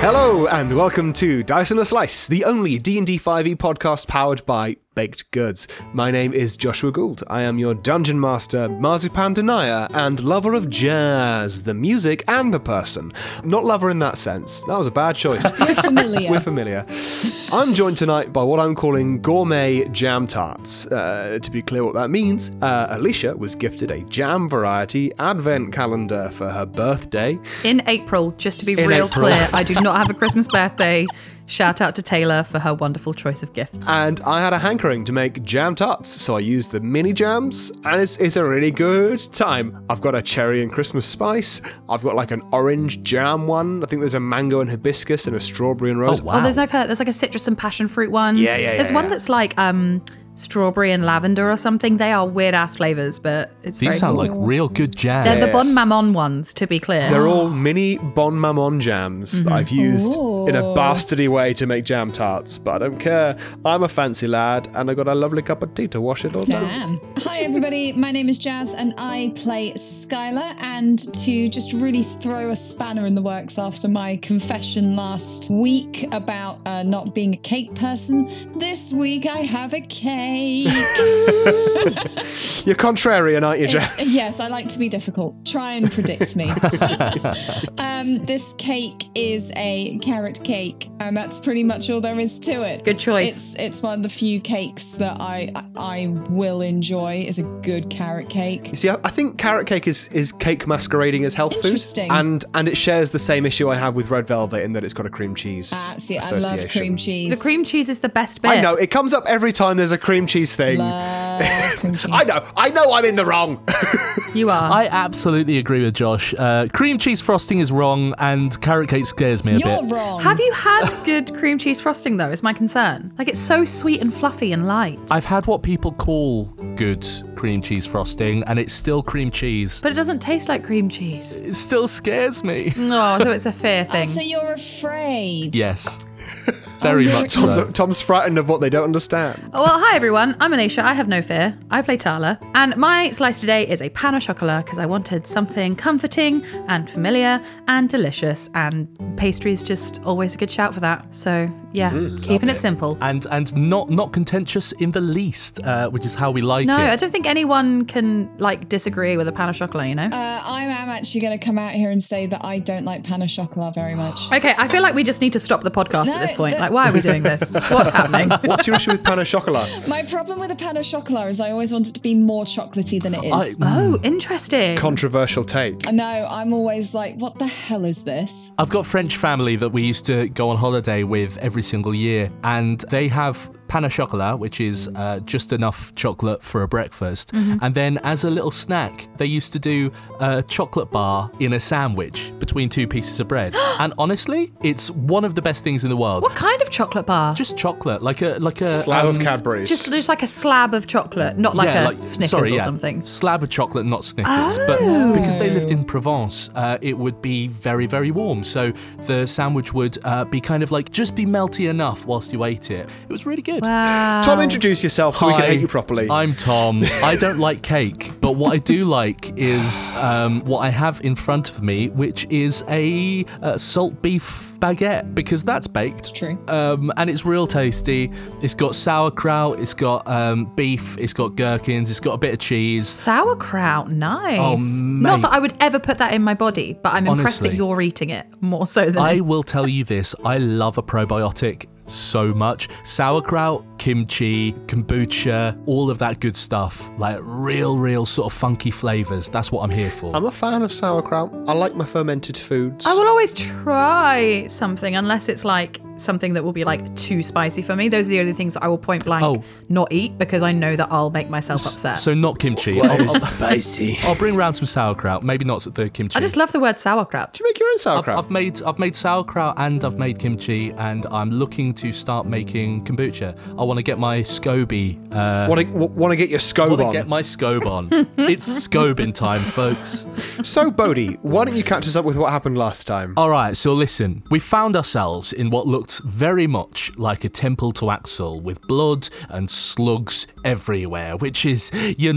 Hello and welcome to Dice and a Slice, the only D&D 5e podcast powered by Baked Goods. My name is Joshua Gould. I am your Dungeon Master, Marzipan Denier, and lover of jazz, the music and the person. Not lover in that sense. That was a bad choice. We're familiar. I'm joined tonight by what I'm calling gourmet jam tarts. To be clear what that means, Alicia was gifted a jam variety advent calendar for her birthday. In April, just to be real clear, I do not have a Christmas birthday. Shout out to Taylor for her wonderful choice of gifts. And I had a hankering to make jam tarts, so I used the mini jams, and it's a really good time. I've got a cherry and Christmas spice. I've got like an orange jam one. I think there's a mango and hibiscus and a strawberry and rose. Oh, wow. There's like a citrus and passion fruit one. Yeah. There's one that's like strawberry and lavender or something. They are weird ass flavors, but it's These sound like real good jams. They're the Bon Mammon ones, to be clear. They're all mini Bon Mammon jams that I've used in a bastardy way to make jam tarts, but I don't care. I'm a fancy lad, and I got a lovely cup of tea to wash it all down. Hi everybody, my name is Jazz, and I play Skylar. And to just really throw a spanner in the works after my confession last week about not being a cake person, this week I have a cake. You're contrarian, aren't you, Jess? Yes, I like to be difficult. Try and predict me. This cake is a carrot cake, and that's pretty much all there is to it. Good choice. It's one of the few cakes that I will enjoy is a good carrot cake. You see, I think carrot cake is cake masquerading as health food. Interesting. And it shares the same issue I have with red velvet in that it's got a cream cheese I love cream cheese. The cream cheese is the best bit. I know, it comes up every time there's a cream cheese thing. Love cream cheese. I know I'm in the wrong. You are. I absolutely agree with Josh. Cream cheese frosting is wrong, and carrot cake scares me a bit. You're wrong. Have you had good cream cheese frosting, though, is my concern. Like, it's so sweet and fluffy and light. I've had what people call good cream cheese frosting, and it's still cream cheese. But it doesn't taste like cream cheese. It still scares me. Oh, so it's a fear thing. So you're afraid? Yes. Very much so. Tom's frightened of what they don't understand. Well, hi everyone, I'm Alicia, I have no fear. I play Tala, and my slice today is a pan au chocolat because I wanted something comforting and familiar and delicious, and pastry's just always a good shout for that. So yeah, keeping it simple. And not contentious in the least, which is how we like it. No, I don't think anyone can disagree with a pan au chocolat, you know? I am actually going to come out here and say that I don't like pan au chocolat very much. Okay, I feel like we just need to stop the podcast at this point. Why are we doing this? What's happening? What's your issue with pan au chocolat? My problem with a pan au chocolat is I always want it to be more chocolatey than it is. Oh, interesting. Controversial take. No, I'm always like, what the hell is this? I've got French family that we used to go on holiday with every single year, and they have pan au chocolat, which is just enough chocolate for a breakfast. And then as a little snack, they used to do a chocolate bar in a sandwich between two pieces of bread. And honestly, it's one of the best things in the world. What kind of chocolate bar? Just chocolate, like a Slab of Cadbury's. Just like a slab of chocolate, not like a Snickers or something. Slab of chocolate, not Snickers. But because they lived in Provence, it would be very, very warm. So the sandwich would be kind of like just be melty enough whilst you ate it. It was really good. Wow. Tom, introduce yourself so we can Hi, hate you properly. I'm Tom. I don't like cake, but what I do like is what I have in front of me, which is a salt beef baguette, because that's baked. It's true. And it's real tasty. It's got sauerkraut, it's got beef, it's got gherkins, it's got a bit of cheese. Sauerkraut, nice. Oh, mate. Not that I would ever put that in my body, but I'm impressed that Honestly. you're eating it more so than I will tell you this, I love a probiotic so much. Sauerkraut, kimchi, kombucha, all of that good stuff. Like real sort of funky flavours. That's what I'm here for. I'm a fan of sauerkraut. I like my fermented foods. I will always try something unless it's like something that will be like too spicy for me. Those are the only things that I will point blank not eat, because I know that I'll make myself upset. So not kimchi. Spicy. I'll bring round some sauerkraut. Maybe not the kimchi. I just love the word sauerkraut. Do you make your own sauerkraut? I've made sauerkraut and I've made kimchi, and I'm looking to start making kombucha. I want to get my SCOBY. Want to get your scobe Want to on? get my SCOBE on. It's SCOBing time, folks. So, Bodhi, why don't you catch us up with what happened last time? All right, so listen. We found ourselves in what looked very much like a temple to Axel, with blood and slugs everywhere, which is,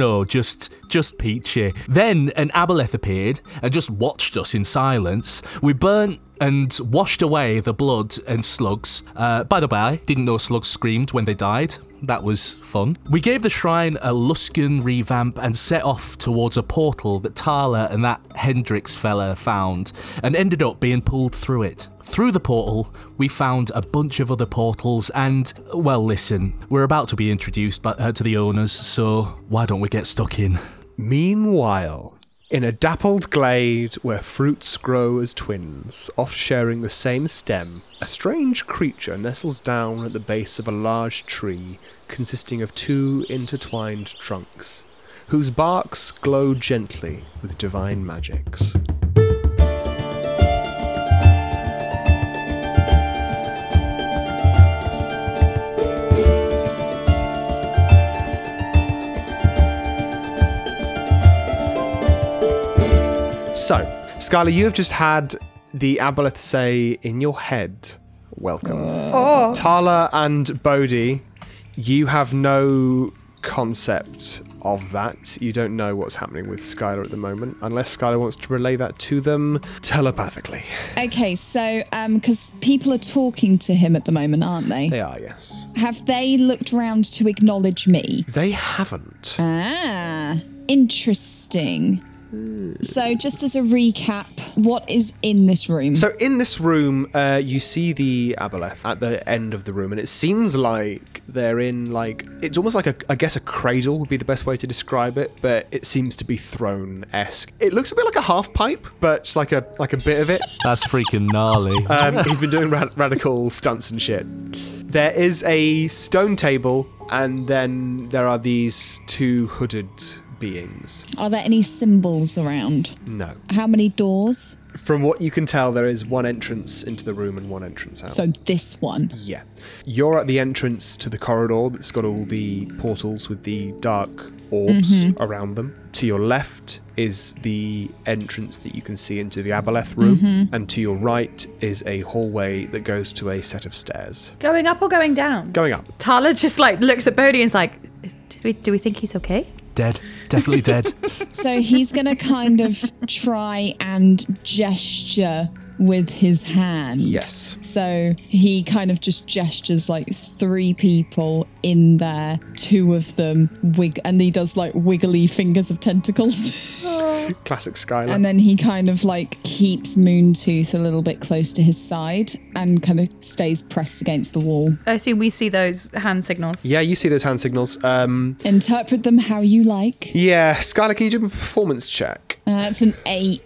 just peachy. Then an aboleth appeared and just watched us in silence. We burnt and washed away the blood and slugs. By the way, didn't know slugs screamed when they died. That was fun. We gave the shrine a Luskan revamp and set off towards a portal that Tala and that Hendrix fella found and ended up being pulled through it. Through the portal, we found a bunch of other portals and, well, listen, we're about to be introduced to the owners, so why don't we get stuck in? Meanwhile, in a dappled glade where fruits grow as twins, oft sharing the same stem, a strange creature nestles down at the base of a large tree consisting of 2 intertwined trunks, whose barks glow gently with divine magics. So, Skylar, you have just had the aboleth say in your head, welcome. Tala and Bodhi, you have no concept of that. You don't know what's happening with Skylar at the moment, unless Skylar wants to relay that to them telepathically. Okay, so, because people are talking to him at the moment, aren't they? They are, yes. Have they looked round to acknowledge me? They haven't. Ah, interesting. So just as a recap, what is in this room? So in this room, you see the aboleth at the end of the room, and it seems like they're in, like, it's almost like I guess a cradle would be the best way to describe it, but it seems to be throne-esque. It looks a bit like a half pipe, but it's like a bit of it. That's freaking gnarly. He's been doing radical stunts and shit. There is a stone table, and then there are these 2 hooded beings. Are there any symbols around? No. How many doors? From what you can tell, there is 1 entrance into the room and 1 entrance out. So this one. Yeah. You're at the entrance to the corridor that's got all the portals with the dark orbs around them. To your left is the entrance that you can see into the aboleth room, and to your right is a hallway that goes to a set of stairs. Going up or going down? Going up. Tala just like looks at Bodhi and is like, do we think he's okay? Dead. Definitely dead. So he's going to kind of try and gesture with his hand. Yes. So he kind of just gestures like 3 people in there, 2 of them and he does like wiggly fingers of tentacles. Classic Skylar. And then he kind of like keeps Moontooth a little bit close to his side and kind of stays pressed against the wall. I assume we see those hand signals. Yeah, you see those hand signals. Interpret them how you like. Yeah, Skylar, can you do a performance check? It's an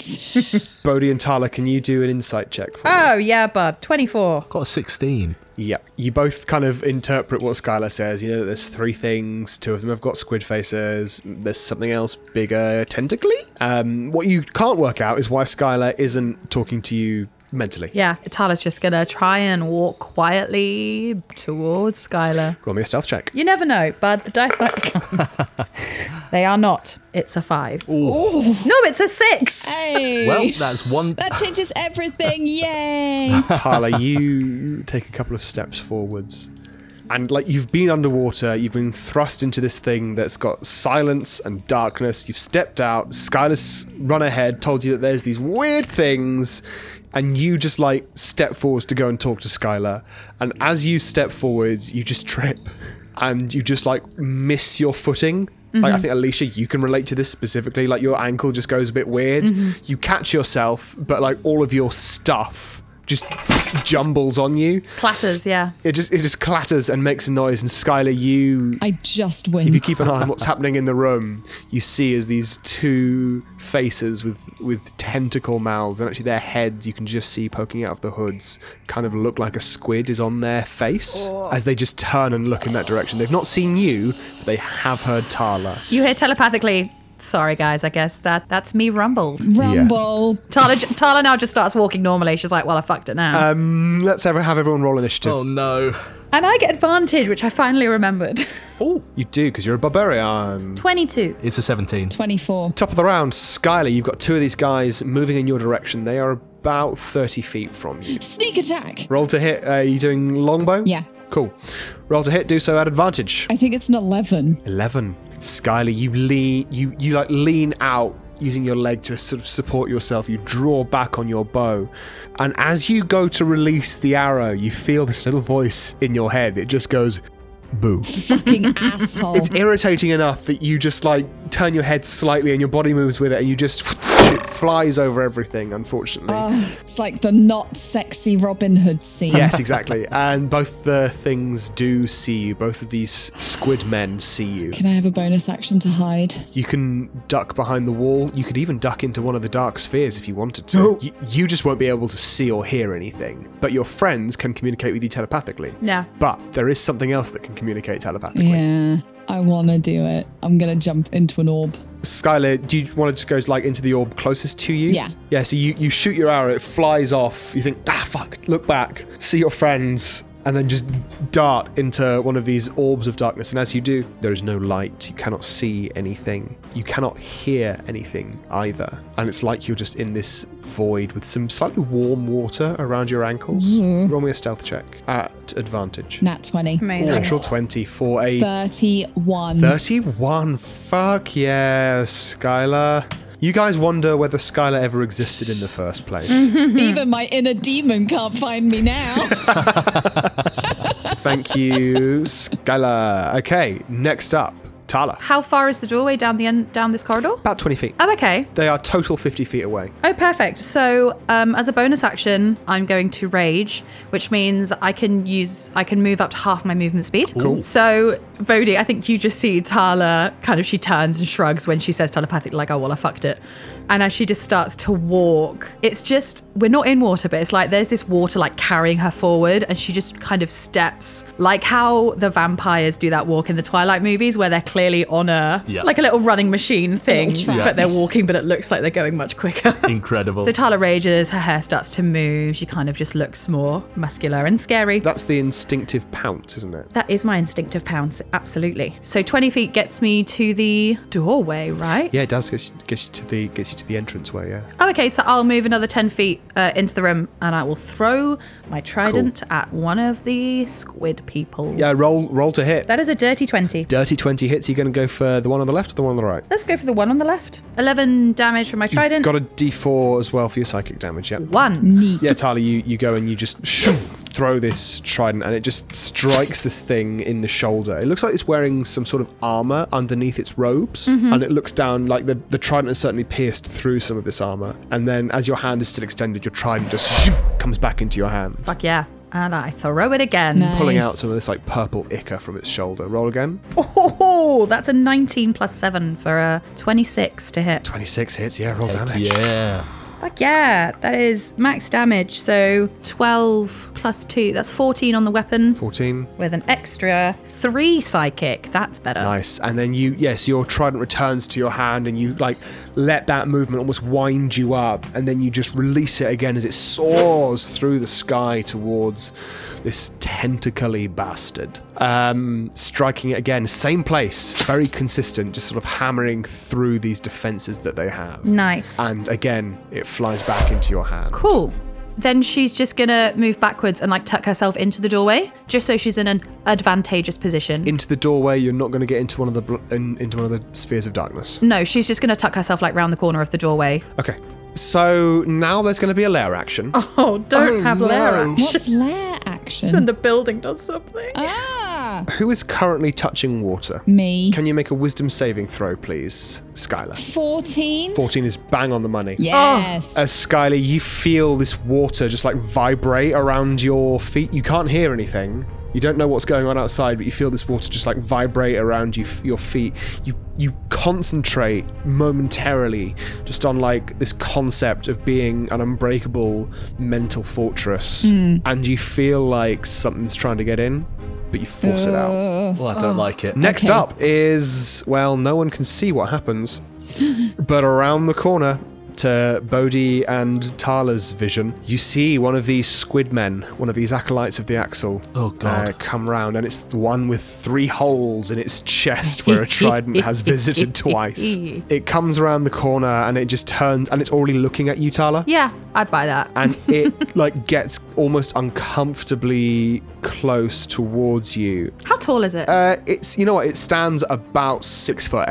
8. Bodhi and Tala, can you do an insight check for me? Oh, yeah, bud. 24. Got a 16. Yeah, you both kind of interpret what Skylar says. You know, there's 3 things. 2 of them have got squid faces. There's something else bigger, tentacly. What you can't work out is why Skylar isn't talking to you mentally. Yeah, Tala's just going to try and walk quietly towards Skylar. Roll me a stealth check. You never know, bud. The dice might be... They are not. It's a 5. Ooh. No, it's a 6. Hey! Well, that's 1. That changes everything. Yay! Tala, you take a couple of steps forwards. And like you've been underwater, you've been thrust into this thing that's got silence and darkness. You've stepped out. Skylar's run ahead, told you that there's these weird things. And you just like step forwards to go and talk to Skylar. And as you step forwards, you just trip. And you just like miss your footing. Like, I think, Alicia, you can relate to this specifically. Like, your ankle just goes a bit weird. You catch yourself, but, like, all of your stuff just jumbles on you. Clatters, yeah. It just clatters and makes a noise. And Skylar, I just win. if you keep an eye on what's happening in the room, you see as these 2 faces with tentacle mouths, and actually their heads you can just see poking out of the hoods, kind of look like a squid is on their face as they just turn and look in that direction. They've not seen you, but they have heard Tala. You hear telepathically, sorry guys, I guess that's me rumbled. Rumble. Tala now just starts walking normally. She's like, well, I fucked it now. Let's have everyone roll initiative. Oh, no. And I get advantage, which I finally remembered. Oh, you do, because you're a barbarian. 22. It's a 17. 24. Top of the round, Skylar, you've got 2 of these guys moving in your direction. They are about 30 feet from you. Sneak attack. Roll to hit. Are you doing longbow? Yeah. Cool. Roll to hit, do so at advantage. I think it's an 11. 11. Skylar, you lean out using your leg to sort of support yourself, you draw back on your bow. And as you go to release the arrow, you feel this little voice in your head. It just goes, boo. Fucking asshole. It's irritating enough that you just like turn your head slightly and your body moves with it and you just it flies over everything, unfortunately. It's like the not sexy Robin Hood scene. Yes, exactly. And both the things do see you. Both of these squid men see you. Can I have a bonus action to hide? You can duck behind the wall. You could even duck into one of the dark spheres if you wanted to. You just won't be able to see or hear anything. But your friends can communicate with you telepathically. Yeah. But there is something else that can communicate telepathically. Yeah, I want to do it. I'm going to jump into an orb. Skylar, do you want to go like into the orb closest to you? Yeah. Yeah, so you shoot your arrow, it flies off. You think, fuck, look back, see your friends, and then just dart into one of these orbs of darkness. And as you do, there is no light. You cannot see anything. You cannot hear anything either. And it's like you're just in this void with some slightly warm water around your ankles. Roll me a stealth check at advantage. Nat 20. Amazing. Natural 20 for a 31. 31. Fuck yes, Skylar. You guys wonder whether Skylar ever existed in the first place. Even my inner demon can't find me now. Thank you, Skylar. Okay, next up, Tala. How far is the doorway down this corridor? About 20 feet. Oh, okay. They are total 50 feet away. Oh, perfect. So, as a bonus action, I'm going to rage, which means I can move up to half my movement speed. Cool. So, Bodhi, I think you just see Tala she turns and shrugs when she says telepathic, like, oh, well, I fucked it. And as she just starts to walk, it's just, we're not in water, but it's like there's this water like carrying her forward, and she just kind of steps like how the vampires do that walk in the Twilight movies where they're clearly on like a little running machine thing, but they're walking, but it looks like they're going much quicker. Incredible. So Tala rages, her hair starts to move, she kind of just looks more muscular and scary. That's the instinctive pounce, isn't it? That is my instinctive pounce, absolutely. So 20 feet gets me to the doorway, right? Yeah, it does. Gets you to the entranceway, yeah. Oh, okay, so I'll move another 10 feet into the room and I will throw my trident at one of the squid people. Yeah, roll to hit. That is a dirty 20. Dirty 20 hits. You're going to go for the one on the left or the one on the right? Let's go for the one on the left. 11 damage from my trident. Got a D4 as well for your psychic damage, yeah. 1. Neat. Yeah, Tala, you go and you just throw this trident and it just strikes this thing in the shoulder. It looks like it's wearing some sort of armor underneath its robes, and it looks down like the trident has certainly pierced through some of this armor. And then as your hand is still extended, your trident just comes back into your hand. Fuck yeah. And I throw it again. Nice. Pulling out some of this like purple ichor from its shoulder. Roll again. Oh, that's a 19 plus 7 for a 26 to hit. 26 hits, yeah, roll damage. Yeah. Fuck yeah, that is max damage. So 12 plus 2, that's 14 on the weapon 14. with an extra 3 psychic. That's better. Nice. And then your trident returns to your hand and you like let that movement almost wind you up, and then you just release it again as it soars through the sky towards this tentacly bastard. Striking it again, same place, very consistent, just sort of hammering through these defenses that they have. Nice. And again, it flies back into your hand. Cool. Then she's just gonna move backwards and like tuck herself into the doorway, just so she's in an advantageous position. Into the doorway, you're not going to get into one of the spheres of darkness. No, she's just gonna tuck herself like round the corner of the doorway. Okay. So now there's going to be a lair action. Oh, don't have lair action. What's lair action? When the building does something. Who is currently touching water? Me. Can you make a wisdom saving throw, please, Skylar? 14. 14 is bang on the money. Yes. As Skylar, you feel this water just like vibrate around your feet. You can't hear anything. You don't know what's going on outside, but you feel this water just like vibrate around your feet. You concentrate momentarily just on like this concept of being an unbreakable mental fortress, and you feel like something's trying to get in, but you force it out. Well, I don't like it. Next up is, well, no one can see what happens, but around the corner to Bodhi and Tala's vision, you see one of these squid men, one of these acolytes of the Axle, Oh, God. come round, and it's the one with 3 holes in its chest where a trident has visited twice. It comes around the corner and it just turns, and it's already looking at you, Tala. Yeah, I'd buy that. And it like gets almost uncomfortably close towards you. How tall is it? It's, you know what, it stands about 6'8".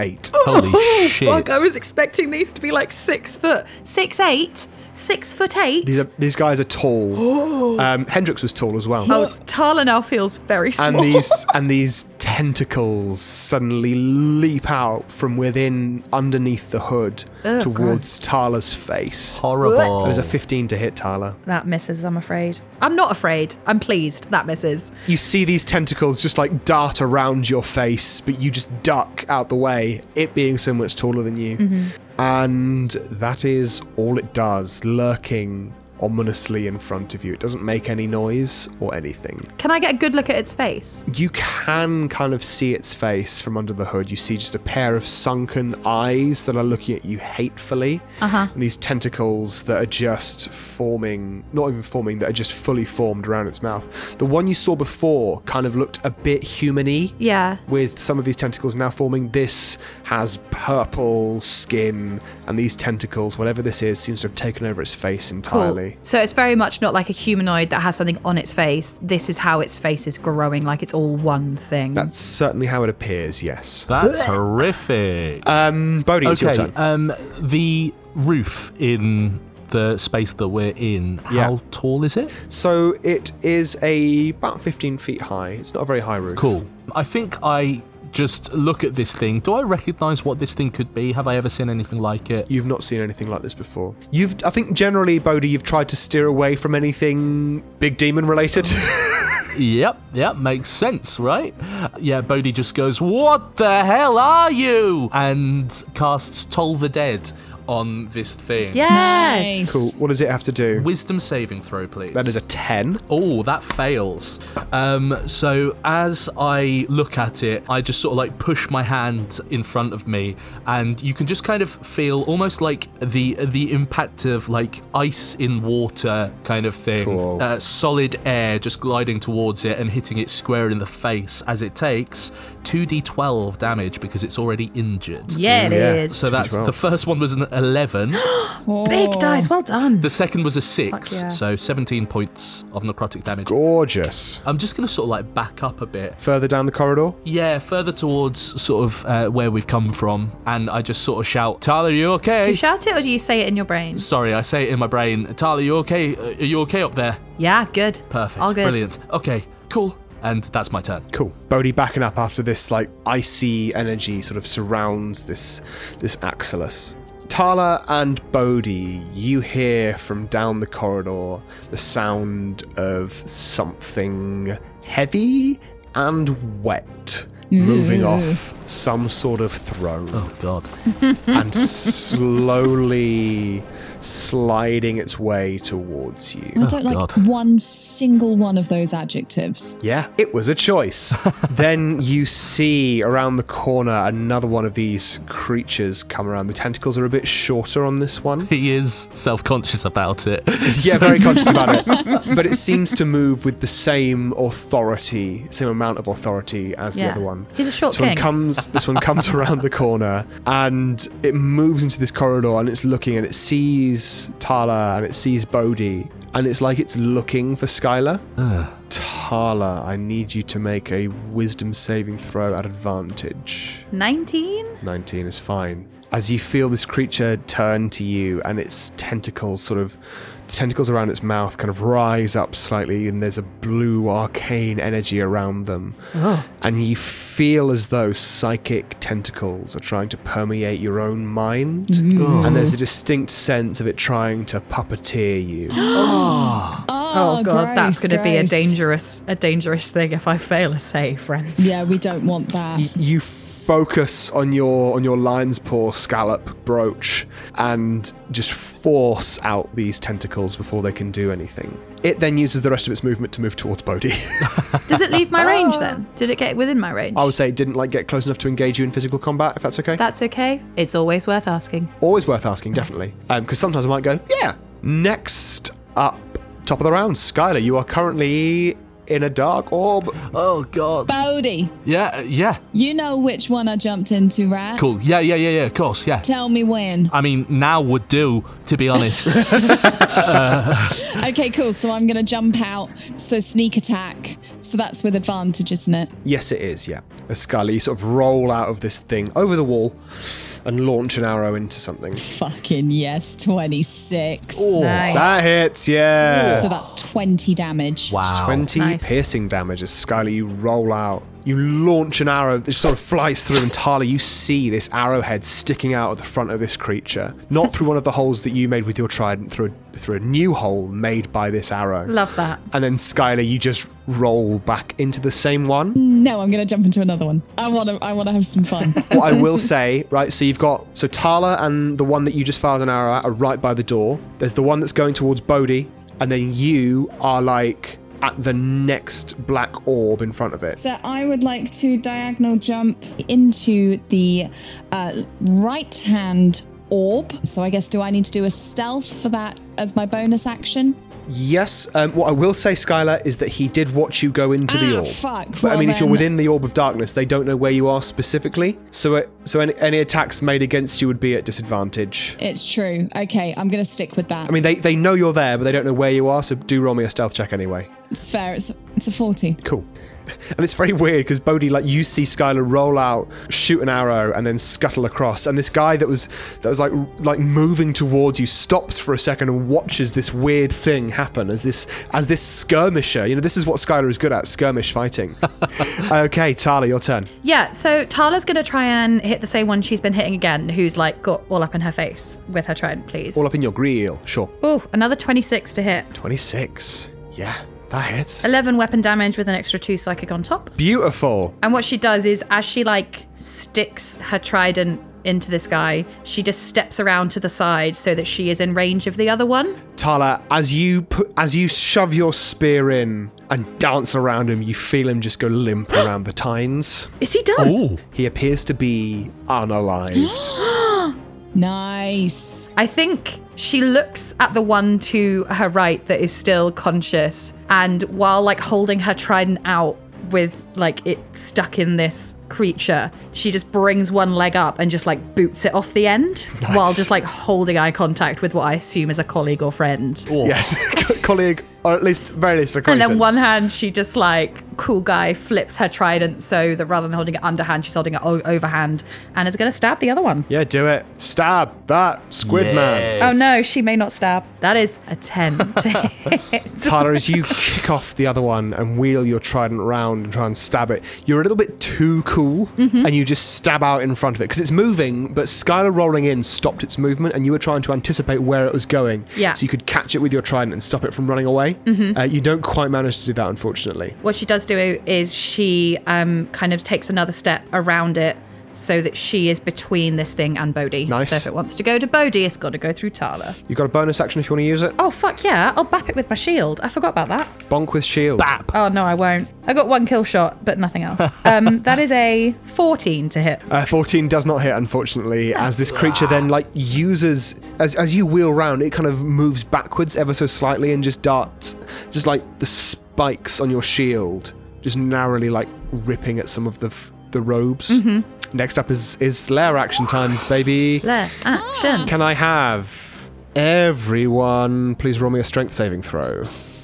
Holy shit. Fuck, I was expecting these to be like 6 foot. 6'8"? 6'8"? These guys are tall. Hendrix was tall as well. Oh, Tala now feels very small. And these tentacles suddenly leap out from within, underneath the hood, towards Tala's face. Horrible. That is a 15 to hit, Tala. That misses, I'm afraid. I'm not afraid. I'm pleased. That misses. You see these tentacles just like dart around your face, but you just duck out the way, it being so much taller than you. Mm-hmm. And that is all it does, lurking ominously in front of you. It doesn't make any noise or anything. Can I get a good look at its face? You can kind of see its face from under the hood. You see just a pair of sunken eyes that are looking at you hatefully. And these tentacles that are just forming, not even forming, that are just fully formed around its mouth. The one you saw before kind of looked a bit human-y. Yeah. With some of these tentacles now forming. This has purple skin, and these tentacles, whatever this is, seems to have taken over its face entirely. Cool. So it's very much not like a humanoid that has something on its face. This is how its face is growing, like it's all one thing. That's certainly how it appears, yes. That's horrific. Bodhi, it's your turn. The roof in the space that we're in, how tall is it? So it is about 15 feet high. It's not a very high roof. Cool. I think I just look at this thing. Do I recognize what this thing could be? Have I ever seen anything like it? You've not seen anything like this before. I think generally, Bodhi, you've tried to steer away from anything big demon related. Yep, makes sense, right? Yeah, Bodhi just goes, "What the hell are you?" and casts Toll the Dead on this thing. Yes. Nice. Cool. What does it have to do? Wisdom saving throw, please. That is a 10. Oh, that fails. So as I look at it, I just sort of like push my hand in front of me, and you can just kind of feel almost like the impact of like ice in water kind of thing. Cool. Solid air just gliding towards it and hitting it square in the face as it takes 2d12 damage because it's already injured. Yeah, it is. So that's the first one was an 11. Big dice, well done. The second was a 6, Fuck yeah. so 17 points of necrotic damage. Gorgeous. I'm just going to sort of like back up a bit. Further down the corridor? Yeah, further towards sort of where we've come from, and I just sort of shout, "Tyler, are you okay?" Do you shout it or do you say it in your brain? Sorry, I say it in my brain. "Tyler, you okay? Are you okay up there?" Yeah, good. Perfect. All good. Brilliant. Okay, cool. And that's my turn. Cool. Bodhi backing up after this like icy energy sort of surrounds this Axilus. Tala and Bodhi, you hear from down the corridor the sound of something heavy and wet moving off some sort of throne. Oh, God. And slowly sliding its way towards you. I don't like God. one single one of those adjectives. Yeah, it was a choice. Then you see around the corner another one of these creatures come around. The tentacles are a bit shorter on this one. He is self-conscious about it. Yeah, very conscious about it. But it seems to move with the same authority, same amount of authority as the other one. He's a short This one king. this one comes around the corner and it moves into this corridor and it's looking and it sees Tala and it sees Bodhi and it's like it's looking for Skylar. Tala, I need you to make a wisdom saving throw at advantage. 19? 19 is fine. As you feel this creature turn to you and its tentacles the tentacles around its mouth kind of rise up slightly and there's a blue arcane energy around them. And you feel as though psychic tentacles are trying to permeate your own mind. And there's a distinct sense of it trying to puppeteer you. Oh god, that's going to be a gross. dangerous thing if I fail a save, friends. Yeah, we don't want that. You focus on your lion's paw scallop brooch and just force out these tentacles before they can do anything. It then uses the rest of its movement to move towards Bodhi. Does it leave my range then? Did it get within my range? I would say it didn't get close enough to engage you in physical combat, if that's okay. That's okay. It's always worth asking. Always worth asking, definitely. Because sometimes I might go, yeah. Next up, top of the round, Skylar, you are currently in a dark orb. Oh, God. Bodhi, Yeah. you know which one I jumped into, right? Cool. Yeah, of course, yeah. Tell me when. I mean, now would do, to be honest. Okay, cool. So I'm going to jump out. So sneak attack. So that's with advantage, isn't it? Yes, it is, yeah. As Skylar, you sort of roll out of this thing over the wall and launch an arrow into something. Fucking yes, 26. Nice. That hits, yeah. So that's 20 damage. Wow. 20 Nice. piercing damage as Skylar, you roll out. You launch an arrow that sort of flies through, and Tala, you see this arrowhead sticking out of the front of this creature. Not through one of the holes that you made with your trident, through a new hole made by this arrow. Love that. And then Skylar, you just roll back into the same one. No, I'm going to jump into another one. I want to have some fun. What I will say, right, so you've got, so Tala and the one that you just fired an arrow at are right by the door. There's the one that's going towards Bodhi, and then you are like at the next black orb in front of it. So I would like to diagonal jump into the right-hand orb. So I guess, do I need to do a stealth for that as my bonus action? Yes, what I will say, Skylar, is that he did watch you go into the orb. Fuck. But I mean, if you're then- within the orb of darkness, they don't know where you are specifically. So any attacks made against you would be at disadvantage. It's true. Okay, I'm going to stick with that. I mean, they know you're there, but they don't know where you are, so do roll me a stealth check anyway. It's fair. It's a 40. Cool. And it's very weird because Bodhi, like, you see Skylar roll out, shoot an arrow, and then scuttle across. And this guy that was like moving towards you stops for a second and watches this weird thing happen as this skirmisher. You know, this is what Skylar is good at, skirmish fighting. Okay, Tala, your turn. Yeah, so Tala's going to try and hit the same one she's been hitting again, who's like got all up in her face with her trident, please. All up in your grill, sure. Ooh, another 26 to hit. 26. Yeah, that hits. 11 weapon damage with an extra 2 psychic on top. Beautiful. And what she does is, as she like sticks her trident into this guy, she just steps around to the side so that she is in range of the other one. Tala, as you shove your spear in and dance around him, you feel him just go limp around the tines. Is he done? Ooh. He appears to be unalived. Nice. I think she looks at the one to her right that is still conscious, and while like holding her trident out with like it stuck in this creature, she just brings one leg up and just like boots it off the end while just like holding eye contact with what I assume is a colleague or friend. Yes, colleague, or at least, very least, acquaintance. And then one hand, she just like, cool guy, flips her trident so that rather than holding it underhand, she's holding it overhand and is going to stab the other one. Yeah, do it. Stab that squid man. Oh no, she may not stab. That is a 10 to hit. Tyler, as you kick off the other one and wheel your trident round and try and stab it, you're a little bit too cool and you just stab out in front of it because it's moving, but Skylar rolling in stopped its movement and you were trying to anticipate where it was going. Yeah. So you could catch it with your trident and stop it from running away. You don't quite manage to do that, unfortunately. What she does do is she kind of takes another step around it so that she is between this thing and Bodhi. Nice. So if it wants to go to Bodhi, it's got to go through Tala. You got a bonus action if you want to use it? Oh, fuck yeah. I'll bap it with my shield. I forgot about that. Bonk with shield. Bap. Oh, no, I won't. I got one kill shot, but nothing else. That is a 14 to hit. 14 does not hit, unfortunately, as this creature then like uses, as you wheel round, it kind of moves backwards ever so slightly and just darts, just like the spikes on your shield, just narrowly like ripping at some of the robes. Next up is Slayer action times, baby. There, action. Can I have everyone please roll me a strength saving throw?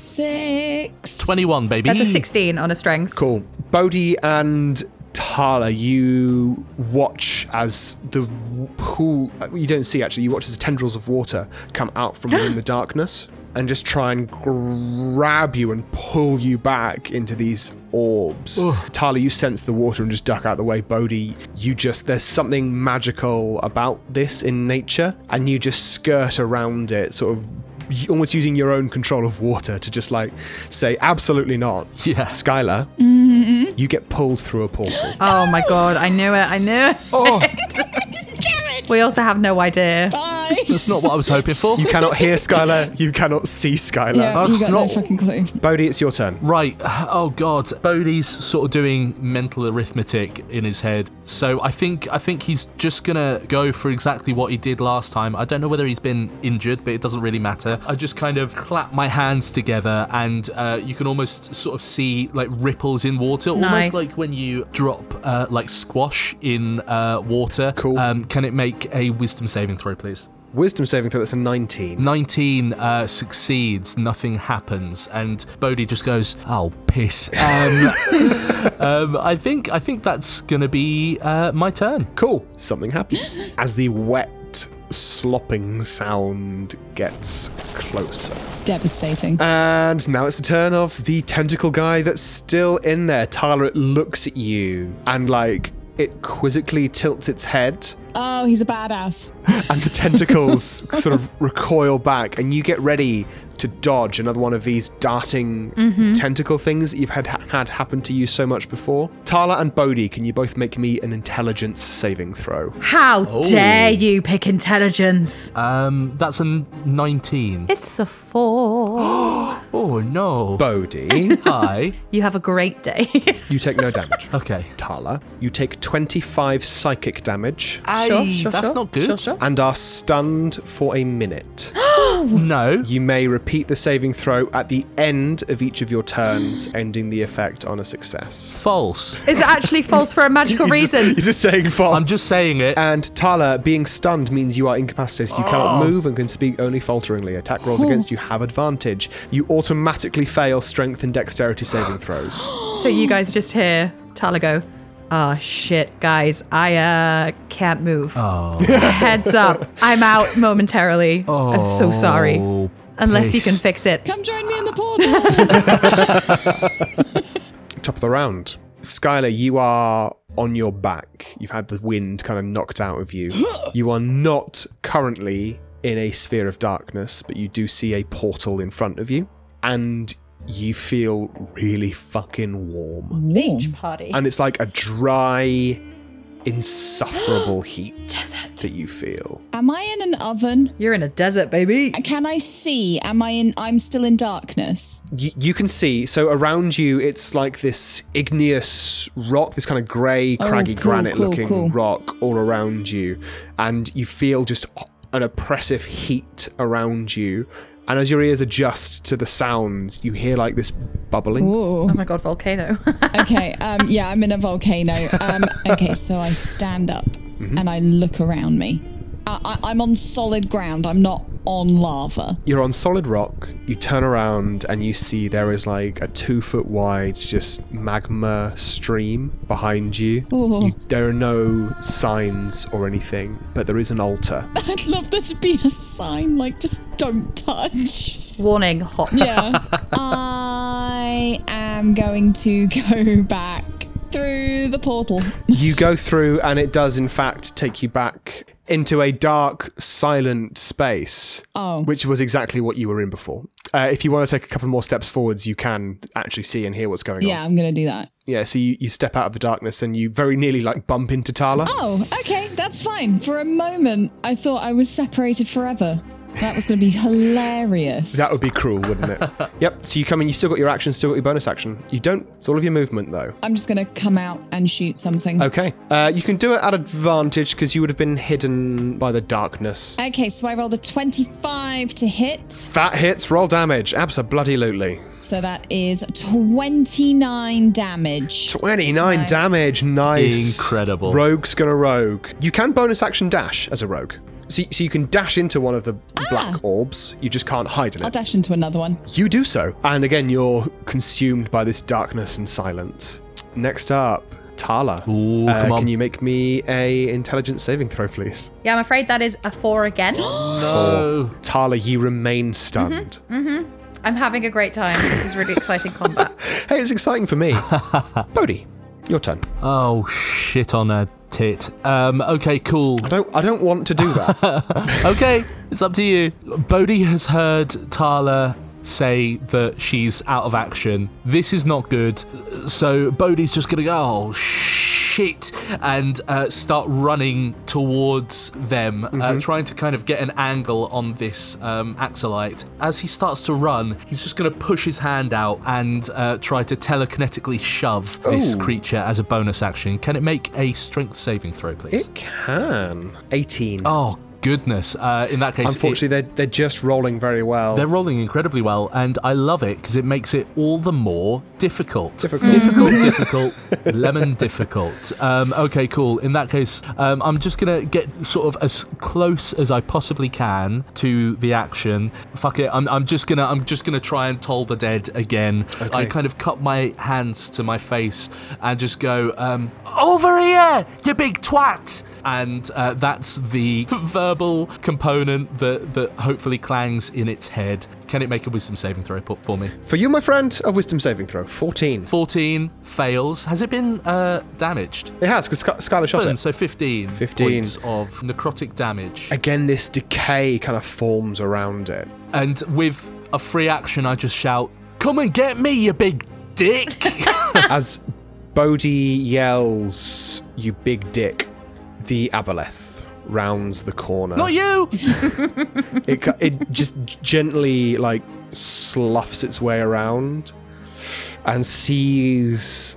6. 21, baby. That's a 16 on a strength. Cool. Bodhi and Tala, you watch as the pool, you don't see actually, you watch as the tendrils of water come out from within the darkness and just try and grab you and pull you back into these orbs. Tala, you sense the water and just duck out the way. Bodhi, there's something magical about this in nature and you just skirt around it, sort of almost using your own control of water to just like say absolutely not. Yeah. Skylar, you get pulled through a portal. Oh my god, I knew it. Oh, Damn it! We also have no idea. Bye. that's not what I was hoping for. You cannot hear Skylar, you cannot see Skylar. Yeah, you got no no. fucking clue. Bodhi, it's your turn. Right. Oh God. Bodhi's sort of doing mental arithmetic in his head. So I think he's just gonna go for exactly what he did last time. I don't know whether he's been injured, but it doesn't really matter. I just kind of clap my hands together, and you can almost sort of see like ripples in water, Nice. almost like when you drop like squash in water. Cool. Can it make a wisdom saving throw, please? Wisdom saving throw, that's a 19. 19 succeeds, nothing happens, and Bodhi just goes, "Oh, piss." I think that's gonna be my turn. Cool. Something happens. As the wet, slopping sound gets closer. Devastating. And now it's the turn of the tentacle guy that's still in there. Tyler, it looks at you and, like, it quizzically tilts its head. Oh, he's a badass. And the tentacles sort of recoil back, and you get ready to dodge another one of these darting tentacle things that you've had happen to you so much before. Tala and Bodhi, can you both make me an intelligence saving throw? How dare you pick intelligence? That's a 19. It's a 4. Oh no. Bodhi, Hi. You have a great day. you take no damage. Okay. Tala, you take 25 psychic damage Aye, that's sure. not good. Sure. and are stunned for a minute. No. You may repeat the saving throw at the end of each of your turns, ending the effect on a success. False. Is it actually false for a magical reason? You're just saying false. I'm just saying it. And Tala, being stunned means you are incapacitated. You cannot move and can speak only falteringly. Attack rolls against you have advantage. You automatically fail strength and dexterity saving throws. So you guys just hear Tala go, "Oh shit, guys, I can't move. Heads up, I'm out momentarily. I'm so sorry. Unless you can fix it." Come join me in the portal. Top of the round. Skylar, you are on your back. You've had the wind kind of knocked out of you. You are not currently in a sphere of darkness, but you do see a portal in front of you. And you feel really fucking warm. Beach party. And it's like a dry, insufferable heat that you feel. Am I in an oven? You're in a desert, baby. Can I see? I'm still in darkness. You can see, so around you, it's like this igneous rock, this kind of grey, craggy, granite-looking rock all around you. And you feel just an oppressive heat around you. And as your ears adjust to the sounds, you hear like this bubbling. Ooh. Oh my god, volcano. Okay, yeah, I'm in a volcano. Okay, so I stand up and I look around me. I'm on solid ground. I'm not on lava. You're on solid rock. You turn around and you see there is like a 2-foot wide just magma stream behind you. There are no signs or anything, but there is an altar. I'd love there to be a sign like just don't touch. Warning, hot. Yeah. I am going to go back through the portal. You go through and it does in fact take you back into a dark, silent space, which was exactly what you were in before. If you want to take a couple more steps forwards, you can actually see and hear what's going on. Yeah, I'm going to do that. Yeah, so you step out of the darkness and you very nearly like bump into Tala. Oh, okay, that's fine. For a moment, I thought I was separated forever. That was going to be hilarious. That would be cruel, wouldn't it? Yep, so you come in, you still got your action, still got your bonus action. You don't. It's all of your movement, though. I'm just going to come out and shoot something. Okay. You can do it at advantage because you would have been hidden by the darkness. Okay, so I rolled a 25 to hit. That hits. Roll damage. Abso-bloody-lutely. So that is 29 damage. 29 damage. Nice. Incredible. Rogue's gonna rogue. You can bonus action dash as a rogue. So you can dash into one of the black orbs. You just can't hide in I'll it. dash into another one. You do so. And again, you're consumed by this darkness and silence. Next up, Tala. Ooh, come on. Can you make me a intelligence saving throw, please? Yeah, I'm afraid that is a 4 again. No. Tala, you remain stunned. I'm having a great time. This is really exciting combat. Hey, it's exciting for me. Bodhi, your turn. Oh, shit on a tit. Okay, cool. I don't want to do that. Okay, it's up to you. Bodhi has heard Tala say that she's out of action. This is not good. So Bodhi's just gonna go, oh shit, and start running towards them, trying to kind of get an angle on this Axolite. As he starts to run, he's just gonna push his hand out and try to telekinetically shove this creature as a bonus action. Can it make a strength saving throw, please? It can. 18. Oh, goodness. In that case, unfortunately, they're just rolling very well. They're rolling incredibly well, and I love it because it makes it all the more difficult. Difficult. Lemon difficult. Okay, cool. In that case, I'm just gonna get sort of as close as I possibly can to the action. Fuck it. I'm just gonna try and toll the dead again. Okay. I kind of cup my hands to my face and just go, over here, you big twat. And that's the verbal component that hopefully clangs in its head. Can it make a wisdom saving throw for me? For you, my friend, a wisdom saving throw. 14. 14 fails. Has it been damaged? It has, because Skylar shot it. So 15 points of necrotic damage. Again, this decay kind of forms around it. And with a free action, I just shout, come and get me, you big dick! As Bodhi yells, you big dick, the aboleth rounds the corner. Not you! It just gently, like, sloughs its way around and sees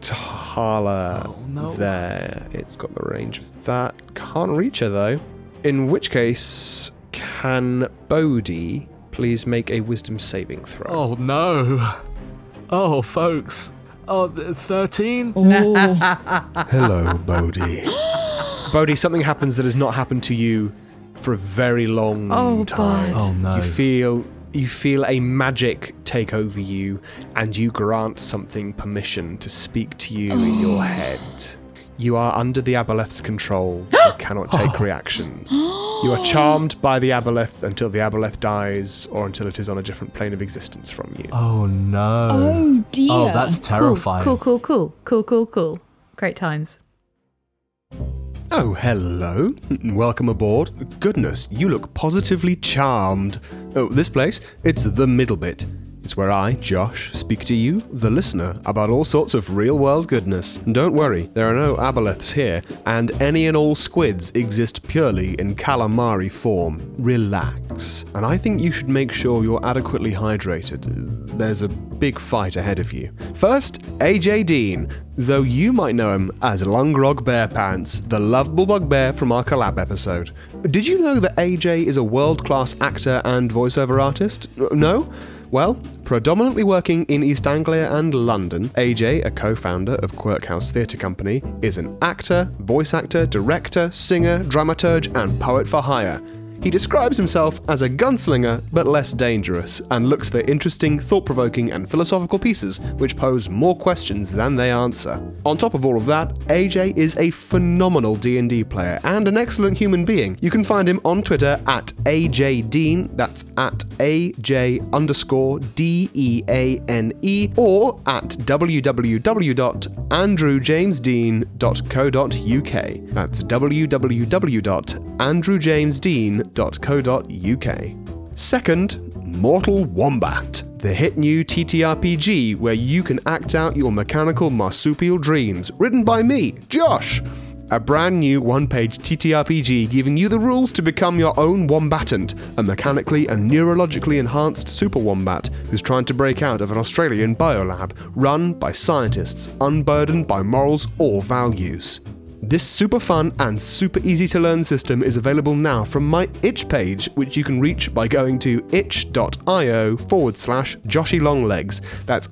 Tala there. It's got the range of that. Can't reach her, though. In which case, can Bodhi please make a wisdom saving throw? Oh, no. Oh, folks. Oh, 13? Hello, Bodhi. Bodhi, something happens that has not happened to you for a very long time. God. Oh, no. You feel a magic take over you, and you grant something permission to speak to you in your head. You are under the aboleth's control and cannot take reactions. You are charmed by the aboleth until the aboleth dies, or until it is on a different plane of existence from you. Oh, no. Oh, dear. Oh, that's terrifying. Cool. Great times. Oh, hello. Welcome aboard. Goodness, you look positively charmed. Oh, this place, it's the middle bit. It's where I, Josh, speak to you, the listener, about all sorts of real-world goodness. Don't worry, there are no aboleths here, and any and all squids exist purely in calamari form. Relax. And I think you should make sure you're adequately hydrated. There's a big fight ahead of you. First, AJ Dean, though you might know him as Lungrog Bearpants, the lovable bugbear from our collab episode. Did you know that AJ is a world-class actor and voiceover artist? No? Well, predominantly working in East Anglia and London, AJ, a co-founder of Quirkhouse Theatre Company, is an actor, voice actor, director, singer, dramaturge, and poet for hire. He describes himself as a gunslinger, but less dangerous, and looks for interesting, thought-provoking, and philosophical pieces which pose more questions than they answer. On top of all of that, AJ is a phenomenal D&D player and an excellent human being. You can find him on Twitter at AJDean, that's at AJ_DEANE, or at www.andrewjamesdean.co.uk. That's www.andrewjamesdean.co.uk. Second, Mortal Wombat, the hit new TTRPG where you can act out your mechanical marsupial dreams, written by me, Josh. A brand new one-page TTRPG giving you the rules to become your own Wombatant, a mechanically and neurologically enhanced super wombat who's trying to break out of an Australian biolab run by scientists unburdened by morals or values. This super fun and super easy to learn system is available now from my itch page, which you can reach by going to itch.io/JoshyLonglegs. That's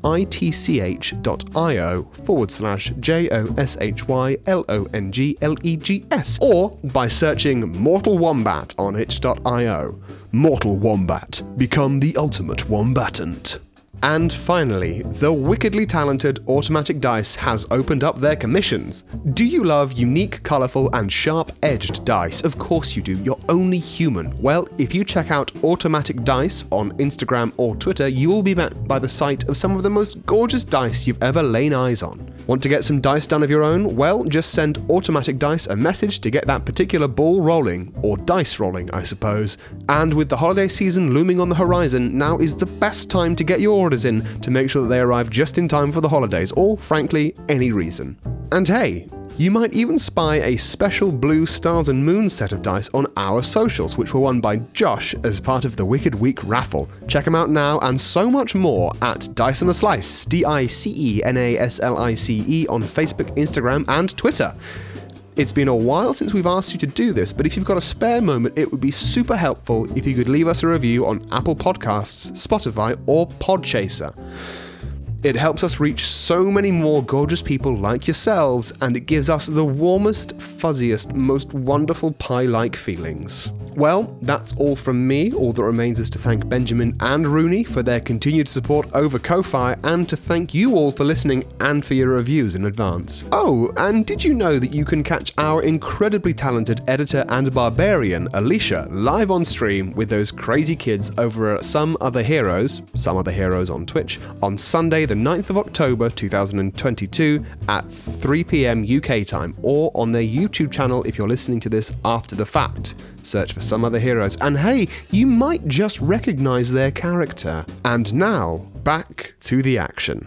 itch.io/JOSHYLONGLEGS, or by searching Mortal Wombat on itch.io. Mortal Wombat. Become the ultimate Wombatant. And finally, the wickedly talented Automatic Dice has opened up their commissions. Do you love unique, colourful, and sharp-edged dice? Of course you do, you're only human. Well, if you check out Automatic Dice on Instagram or Twitter, you will be met by the sight of some of the most gorgeous dice you've ever lain eyes on. Want to get some dice done of your own? Well, just send Automatic Dice a message to get that particular ball rolling, or dice rolling, I suppose. And with the holiday season looming on the horizon, now is the best time to get your orders in to make sure that they arrive just in time for the holidays, or frankly, any reason. And hey, you might even spy a special blue Stars and Moons set of dice on our socials, which were won by Josh as part of the Wicked Week raffle. Check them out now, and so much more at Dice and a Slice, DICENASLICE on Facebook, Instagram, and Twitter. It's been a while since we've asked you to do this, but if you've got a spare moment, it would be super helpful if you could leave us a review on Apple Podcasts, Spotify, or Podchaser. It helps us reach so many more gorgeous people like yourselves, and it gives us the warmest, fuzziest, most wonderful pie-like feelings. Well, that's all from me. All that remains is to thank Benjamin and Rooney for their continued support over Ko-Fi, and to thank you all for listening and for your reviews in advance. Oh, and did you know that you can catch our incredibly talented editor and barbarian, Alicia, live on stream with those crazy kids over at Some Other Heroes on Twitch, on Sunday the 9th of October 2022 at 3 p.m. UK time, or on their YouTube channel if you're listening to this after the fact. Search for Some Other Heroes, and hey, you might just recognise their character. And now, back to the action.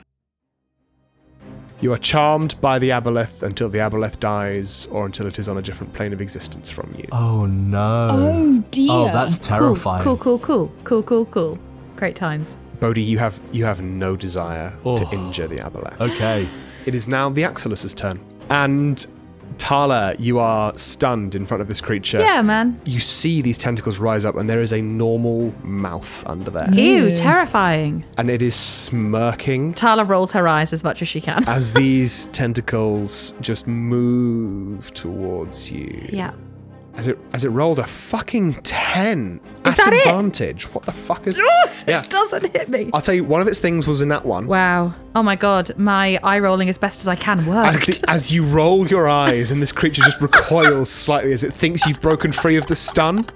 You are charmed by the aboleth until the aboleth dies, or until it is on a different plane of existence from you. Oh no. Oh dear. Oh, that's terrifying. Cool. Great times. Bodhi, you have no desire to injure the aboleth. Okay. It is now the Axelus's turn. And Tala, you are stunned in front of this creature. Yeah, man. You see these tentacles rise up, and there is a normal mouth under there. Ew, terrifying. And it is smirking Tala rolls her eyes as much as she can. as these tentacles just move towards you. Yeah. As it rolled a fucking 10 Is at that it? advantage. What the fuck is... Yeah. It doesn't hit me. I'll tell you, one of its things was a nat 1. Wow. Oh my god, my eye rolling as best as I can worked. As you roll your eyes and this creature just recoils slightly as it thinks you've broken free of the stun.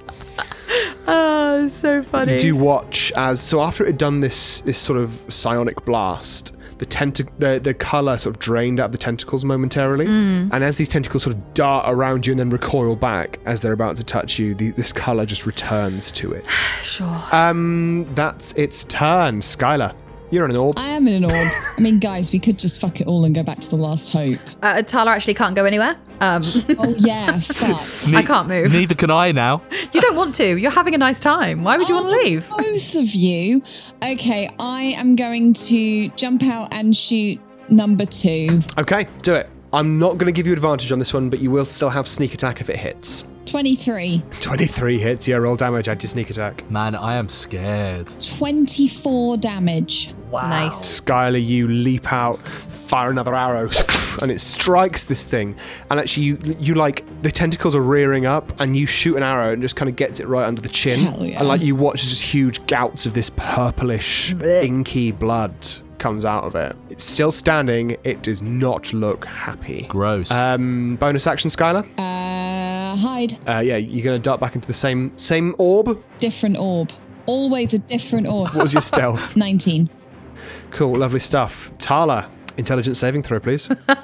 Oh, so funny. You do watch as... So after it had done this sort of psionic blast, the colour sort of drained out of the tentacles momentarily. And as these tentacles sort of dart around you and then recoil back as they're about to touch you, this colour just returns to it. Sure. That's its turn. Skylar, you're in an orb. I am in an orb. I mean, guys, we could just fuck it all and go back to the last hope. Tala actually can't go anywhere. Oh yeah, fuck. I can't move. Neither can I now. You don't want to. You're having a nice time. Why would you want to leave? Both of you. Okay, I am going to jump out and shoot number 2. Okay, do it. I'm not going to give you advantage on this one, but you will still have sneak attack if it hits. 23. 23 hits. Yeah, roll damage. Add your sneak attack. Man, I am scared. 24 damage. Nice. Skylar, you leap out, fire another arrow, and it strikes this thing. And actually, you like, the tentacles are rearing up, and you shoot an arrow and just kind of gets it right under the chin. Hell yeah. And like you watch as just huge gouts of this purplish, inky blood comes out of it. It's still standing. It does not look happy. Gross. Bonus action, Skylar? Hide. Yeah, you're going to dart back into the same orb. Different orb. Always a different orb. What was your stealth? 19. Cool, lovely stuff. Tala, intelligence saving throw, please.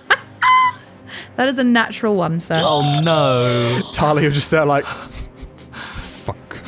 That is a natural one, sir. Oh no. Tala, you're just there like, fuck.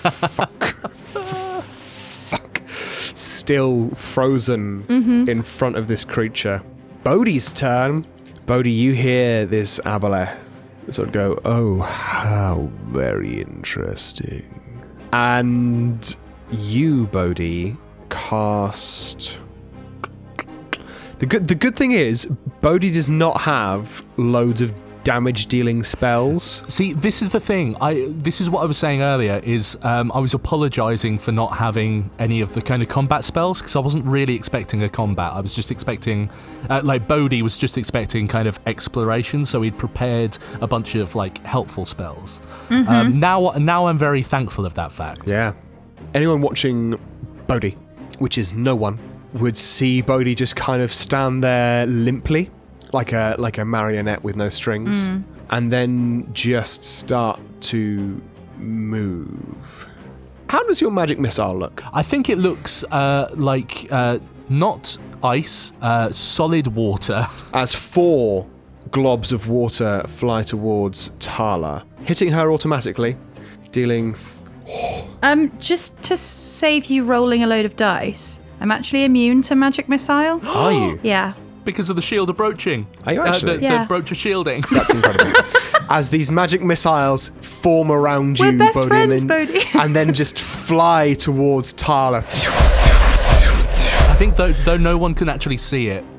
Still frozen in front of this creature. Bodhi's turn. Bodhi, you hear this aboleth sort of go, oh, how very interesting. And you, Bodhi, cast... The good thing is, Bodhi does not have loads of damage-dealing spells. See, this is the thing. This is what I was saying earlier, is I was apologising for not having any of the kind of combat spells, because I wasn't really expecting a combat. I was just expecting, like, Bodhi was just expecting kind of exploration, so he'd prepared a bunch of, like, helpful spells. Now I'm very thankful of that fact. Yeah. Anyone watching Bodhi, which is no one, would see Bodhi just kind of stand there limply, like a marionette with no strings, and then just start to move. How does your magic missile look? I think it looks like not ice, solid water. As 4 globs of water fly towards Tala, hitting her automatically, dealing... Just to save you rolling a load of dice, I'm actually immune to magic missile. Are you? Yeah. Because of the shield of broaching. Are you actually? The broach of shielding. That's incredible. As these magic missiles form around you, We're best Bodhi, friends, Bodhi. and then just fly towards Tala. I think though no one can actually see it,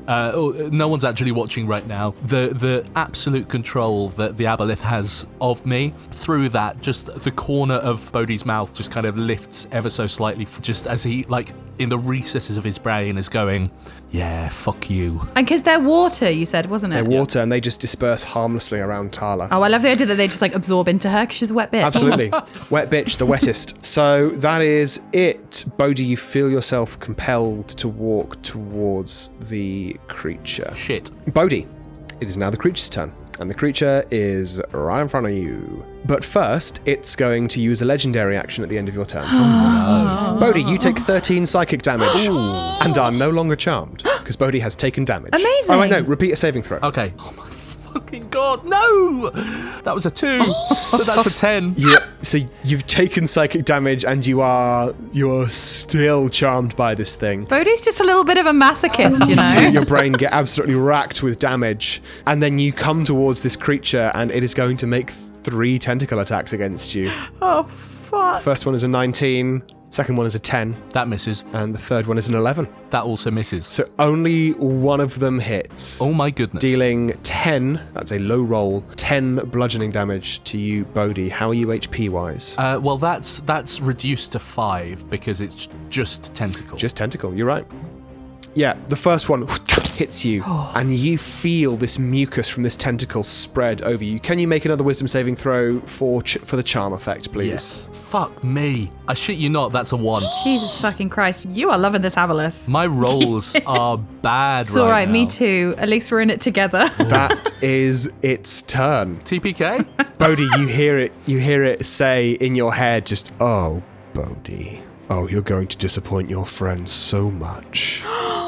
no one's actually watching right now, the absolute control that the aboleth has of me, through that, just the corner of Bodhi's mouth just kind of lifts ever so slightly, just as he, like, in the recesses of his brain is going, yeah, fuck you. And because they're water, you said, wasn't it? They're water, and they just disperse harmlessly around Tala. Oh, I love the idea that they just like absorb into her because she's a wet bitch. Absolutely. Wet bitch, the wettest. So that is it. Bodhi, you feel yourself compelled to walk towards the creature. Shit. Bodhi, it is now the creature's turn. And the creature is right in front of you. But first, it's going to use a legendary action at the end of your turn. Bodhi, you take 13 psychic damage and are no longer charmed, because Bodhi has taken damage. Amazing. Oh, wait, no, repeat a saving throw. Okay. Oh my fucking god, no! That was a 2, so that's a 10. Yeah, so you've taken psychic damage and you are still charmed by this thing. Bodhi's just a little bit of a masochist, you know? Your brain get absolutely racked with damage, and then you come towards this creature and it is going to make 3 tentacle attacks against you. Oh, fuck. First one is a 19, second one is a 10, That misses. and the third one is an 11. That also misses. So only one of them hits. Oh my goodness. Dealing 10, that's a low roll, 10 bludgeoning damage to you, Bodhi. How are you HP-wise? Well, that's reduced to 5 because it's just tentacle. Just tentacle, you're right. Yeah, the first one hits you, and you feel this mucus from this tentacle spread over you. Can you make another wisdom saving throw for the charm effect, please? Yes. Fuck me. I shit you not, that's a 1. Jesus fucking Christ. You are loving this aboleth. My rolls are bad It's all right, now. me too. At least we're in it together. That is its turn. TPK? Bodhi, you hear it say in your head just, oh, Bodhi. Oh, you're going to disappoint your friends so much.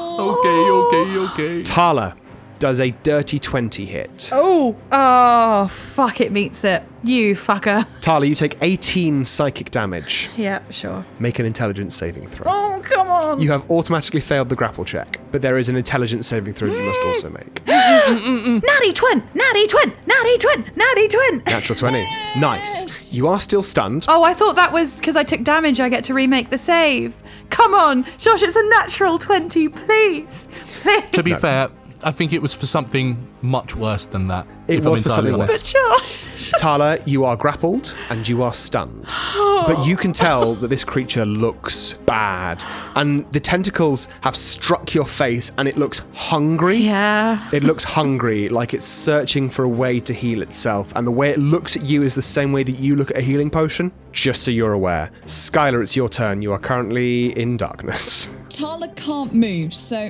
Okay. Tala does a dirty 20 hit. Oh, fuck, it meets it. You fucker. Tala, you take 18 psychic damage. Yeah, sure. Make an intelligence saving throw. Oh, come on. You have automatically failed the grapple check, but there is an intelligence saving throw you must also make. Natty twin, natty twin, natty twin, natty twin. Natural 20. Nice. You are still stunned. Oh, I thought that was because I took damage, I get to remake the save. Come on, Josh, it's a natural 20, please. To be fair, I think it was for something much worse than that. It if I'm was for entirely something honest. worse. Josh. Tala, you are grappled and you are stunned. But you can tell that this creature looks bad. And the tentacles have struck your face and it looks hungry. Yeah. It looks hungry, like it's searching for a way to heal itself. And the way it looks at you is the same way that you look at a healing potion, just so you're aware. Skylar, it's your turn. You are currently in darkness. Tala can't move, so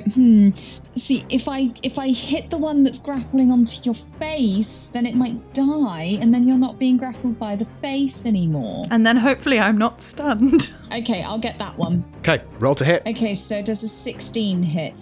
see, if I hit the one that's grappling onto your face, then it might die, and then you're not being grappled by the face anymore. And then hopefully I'm not stunned. Okay, I'll get that one. Okay, roll to hit. Okay, so does a 16 hit?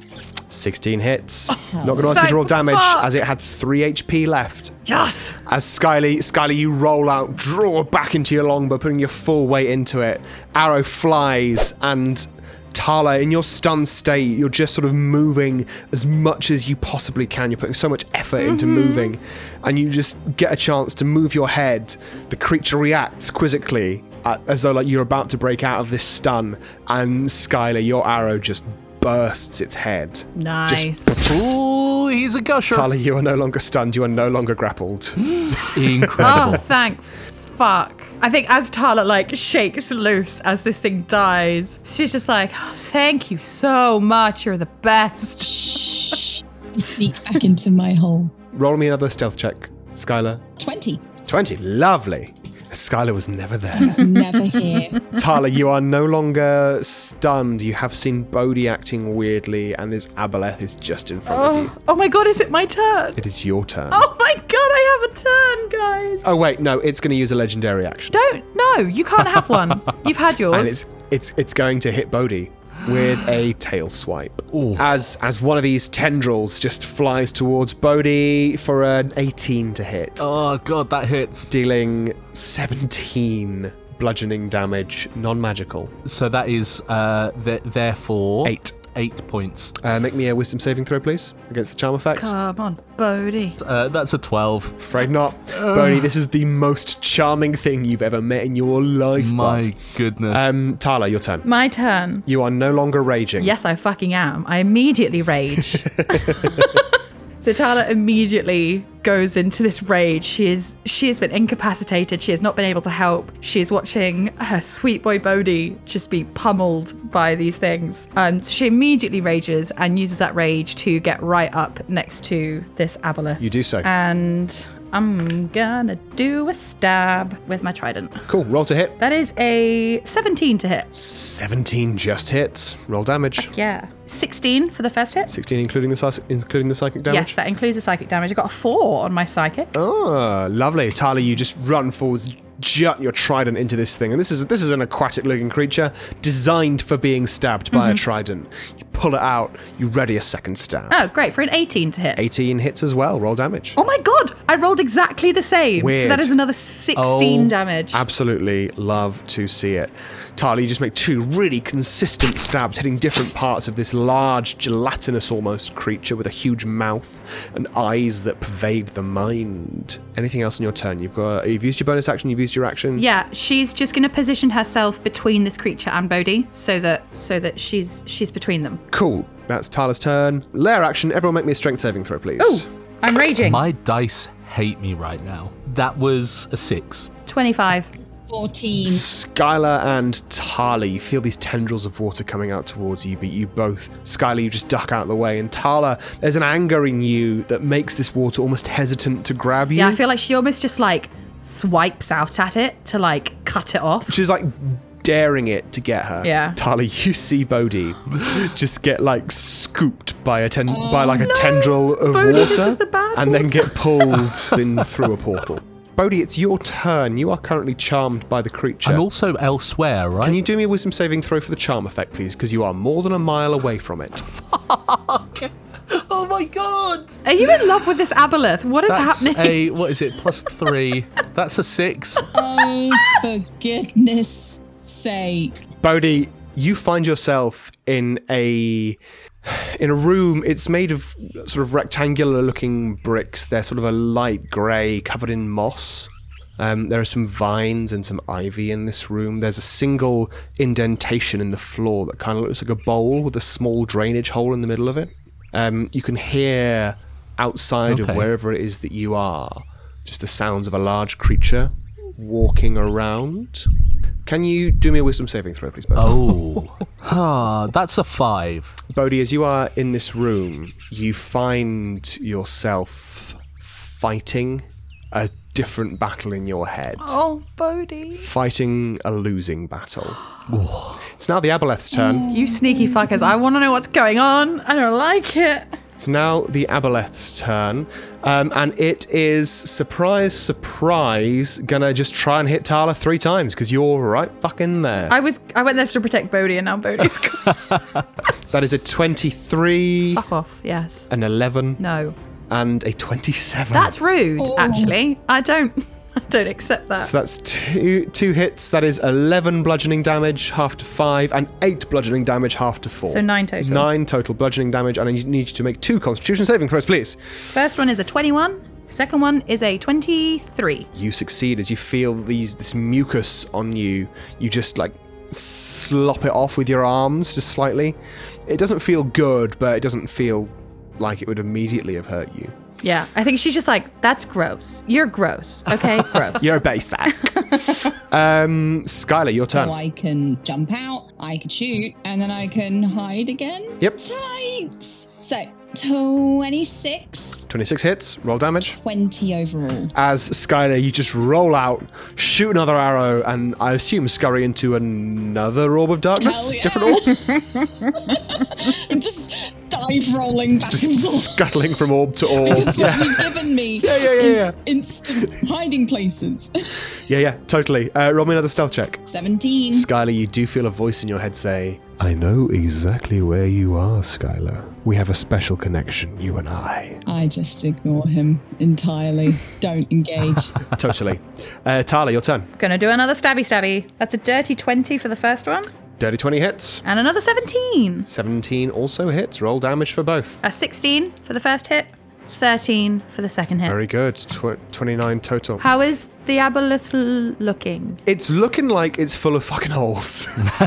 16 hits. Not going to ask you to roll damage, fuck. as it had 3 HP left. Yes. As Skyly, you roll out, draw back into your longbow, putting your full weight into it. Arrow flies, and Tala, in your stunned state, you're just sort of moving as much as you possibly can. You're putting so much effort into moving, and you just get a chance to move your head. The creature reacts quizzically, as though like you're about to break out of this stun, and Skylar, your arrow just bursts its head. Nice. Ooh, he's a gusher. Tala, you are no longer stunned. You are no longer grappled. Incredible. Oh, thank fuck. I think as Tala like shakes loose as this thing dies, she's just like, oh, thank you so much. You're the best. Shh. I sneak back into my hole. Roll me another stealth check, Skylar. 20. 20. Lovely. Skylar was never there. It's never here. Tala, you are no longer stunned. You have seen Bodhi acting weirdly, and this aboleth is just in front of you. Oh my god, is it my turn? It is your turn. Oh my god, I have a turn, guys. Oh wait, no, it's going to use a legendary action. No, you can't have one. You've had yours. And it's going to hit Bodhi with a tail swipe. Ooh. As one of these tendrils just flies towards Bodhi for an 18 to hit, Oh god, that hits. dealing 17 bludgeoning damage, non-magical. So that is therefore 8. 8 points. Make me a wisdom saving throw, please, against the charm effect. Come on, Bodhi. That's a 12. Afraid not. Bodhi, this is the most charming thing you've ever met in your life, My bud. goodness. Tala, your turn. My turn. You are no longer raging. Yes, I fucking am. I immediately rage. So Tala immediately goes into this rage. She has been incapacitated. She has not been able to help. She is watching her sweet boy Bodhi just be pummeled by these things. So she immediately rages and uses that rage to get right up next to this aboleth. You do so. And I'm gonna do a stab with my trident. Cool. Roll to hit. That is a 17 to hit. 17 just hits. Roll damage. Yeah. 16 for the first hit. 16 including the psychic damage? Yes, that includes the psychic damage. I got a 4 on my psychic. Oh, lovely. Tala, you just run forwards, jut your trident into this thing. And this is an aquatic-looking creature designed for being stabbed by a trident. You pull it out, you ready a second stab. Oh, great. For an 18 to hit. 18 hits as well. Roll damage. Oh my god! I rolled exactly the same. Weird. So that is another 16 damage. Absolutely love to see it. Tala, you just make 2 really consistent stabs hitting different parts of this large, gelatinous almost creature with a huge mouth and eyes that pervade the mind. Anything else on your turn? You've used your bonus action, you've used your action. Yeah, she's just going to position herself between this creature and Bodhi so that she's between them. Cool. That's Tala's turn. Lair action. Everyone make me a strength saving throw, please. Ooh, I'm raging. My dice hate me right now. That was a 6. 25. 14. Skylar and Tala, you feel these tendrils of water coming out towards you, but you both, Skylar, you just duck out of the way, and Tala, there's an anger in you that makes this water almost hesitant to grab you. Yeah, I feel like she almost just like swipes out at it to like cut it off. She's like daring it to get her. Yeah. Tala, you see Bodhi just get like scooped by a tendril of Bodhi, water this is the bad and then water. get pulled in through a portal. Bodhi, it's your turn. You are currently charmed by the creature. I'm also elsewhere, right? Can you do me a wisdom saving throw for the charm effect, please? Because you are more than a mile away from it. Oh my god! Are you in love with this aboleth? What is That's happening? what is it, +3? That's a 6. Oh, for goodness sake. Bodhi, you find yourself in a room. It's made of sort of rectangular looking bricks. They're sort of a light grey covered in moss. There are some vines and some ivy in this room. There's a single indentation in the floor that kind of looks like a bowl with a small drainage hole in the middle of it. You can hear outside of wherever it is that you are just the sounds of a large creature walking around. Can you do me a wisdom saving throw, please, Bodhi? That's a 5. Bodhi, as you are in this room, you find yourself fighting a different battle in your head. Oh, Bodhi. Fighting a losing battle. It's now the aboleth's turn. You sneaky fuckers. I want to know what's going on. I don't like it. It's now the aboleth's turn. And it is, surprise, surprise, gonna just try and hit Tala 3 times because you're right fucking there. I went there to protect Bodhi and now Bodhi's gone. That is a 23, Fuck off, yes. an 11, No. and a 27. That's rude, Oh. actually. I don't accept that. So that's two hits. That is 11 bludgeoning damage, half to 5, and 8 bludgeoning damage, half to 4. So 9 total. 9 total bludgeoning damage, and I need you to make 2 Constitution saving throws, please. First one is a 21. Second one is a 23. You succeed as you feel this mucus on you. You just like slop it off with your arms just slightly. It doesn't feel good, but it doesn't feel like it would immediately have hurt you. Yeah, I think she's just like, that's gross. You're gross. Okay, gross. You're a base that. Skylar, your turn. So I can jump out, I can shoot, and then I can hide again. Yep. Tight. So 26. 26 hits. Roll damage. 20 overall. As Skylar, you just roll out, shoot another arrow, and I assume scurry into another orb of darkness? Hell yeah. Different orb? I'm just dive rolling back and Just forth. scuttling from orb to orb. Because what you've given me is yeah. instant hiding places. Yeah, totally. Roll me another stealth check. 17. Skylar, you do feel a voice in your head say, I know exactly where you are, Skylar. We have a special connection, you and I. I just ignore him entirely. Don't engage. Totally. Tala, your turn. Gonna do another stabby. That's a dirty 20 for the first one. Dirty 20 hits. And another 17. 17 also hits. Roll damage for both. A 16 for the first hit, 13 for the second hit. Very good. 29 total. How is the aboleth looking? It's looking like it's full of fucking holes.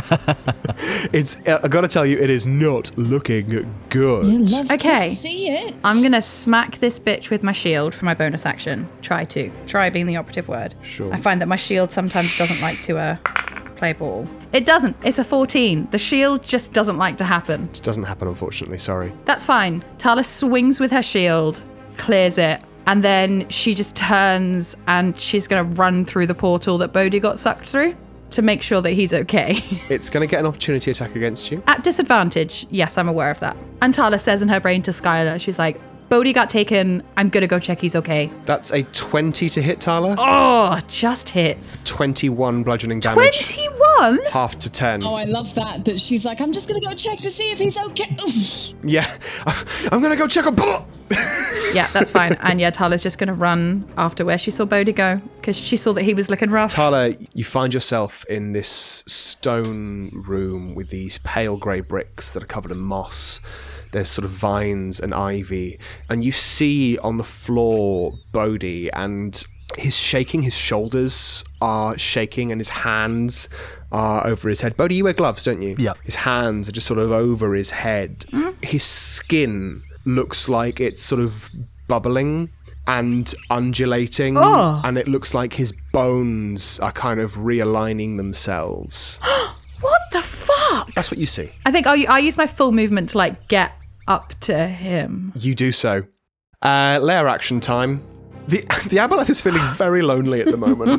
I gotta tell you, it is not looking good. You love to Okay. see it. I'm going to smack this bitch with my shield for my bonus action. Try being the operative word. Sure. I find that my shield sometimes doesn't like to play ball. It doesn't. It's a 14. The shield just doesn't like to happen. It doesn't happen, unfortunately. Sorry. That's fine. Tala swings with her shield, clears it, and then she just turns and she's going to run through the portal that Bodhi got sucked through to make sure that he's okay. It's going to get an opportunity attack against you. At disadvantage. Yes, I'm aware of that. And Tala says in her brain to Skylar, she's like, Bodhi got taken. I'm going to go check he's okay. That's a 20 to hit, Tala. Oh, just hits. 21 bludgeoning damage. 21? Half to 10. Oh, I love that she's like, I'm just going to go check to see if he's okay. Oof. Yeah. I'm going to go check a bullet. Yeah, that's fine. And yeah, Tala's just going to run after where she saw Bodhi go because she saw that he was looking rough. Tala, you find yourself in this stone room with these pale grey bricks that are covered in moss. There's sort of vines and ivy. And you see on the floor Bodhi, and he's shaking. His shoulders are shaking and his hands are over his head. Bodhi, you wear gloves, don't you? Yeah. His hands are just sort of over his head. His skin looks like it's sort of bubbling and undulating. And it looks like his bones are kind of realigning themselves. What the fuck? That's what you see. I think I'll use my full movement to like get up to him. You do so. Lair action time. The aboleth is feeling very lonely at the moment.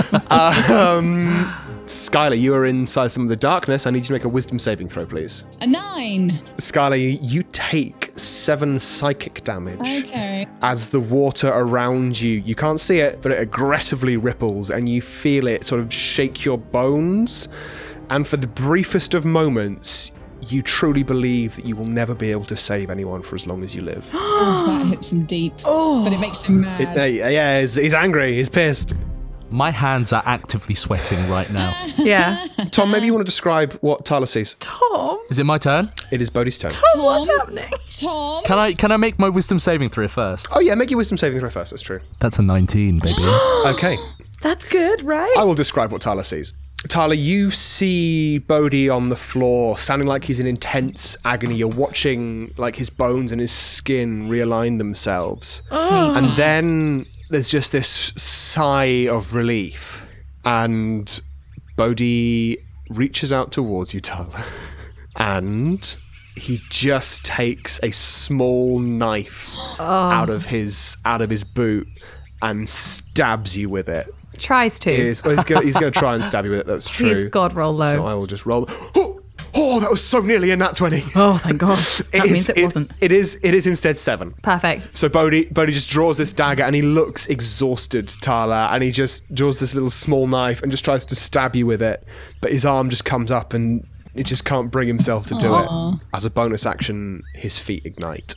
Skylar, you are inside some of the darkness. I need you to make a wisdom saving throw, please. A 9. Skylar, you take 7 psychic damage. Okay. As the water around you can't see it, but it aggressively ripples and you feel it sort of shake your bones. And for the briefest of moments, you truly believe that you will never be able to save anyone for as long as you live. Oh, that hits him deep. But it makes him mad. Yeah, he's angry, he's pissed. My hands are actively sweating right now. Yeah. Tom, maybe you want to describe what Tala sees. Tom? Is it my turn? It is Bodhi's turn. What's happening? Tom? Can I make my wisdom saving throw first? Oh yeah, make your wisdom saving throw first, that's true. That's a 19, baby. Okay, That's good, right? I will describe what Tala sees. Tala, you see Bodhi on the floor, sounding like he's in intense agony. You're watching like his bones and his skin realign themselves. And then there's just this sigh of relief. And Bodhi reaches out towards you, Tala. And he just takes a small knife out of his boot and stabs you with it. Tries to. He's going to try and stab you with it. That's true. He is God roll low. So I will just roll. Oh, that was so nearly a nat 20. Oh, thank God. That means it wasn't. It is instead 7. Perfect. So Bodhi just draws this dagger and he looks exhausted, Tala, and he just draws this little small knife and just tries to stab you with it. But his arm just comes up and he just can't bring himself to do it. As a bonus action, his feet ignite.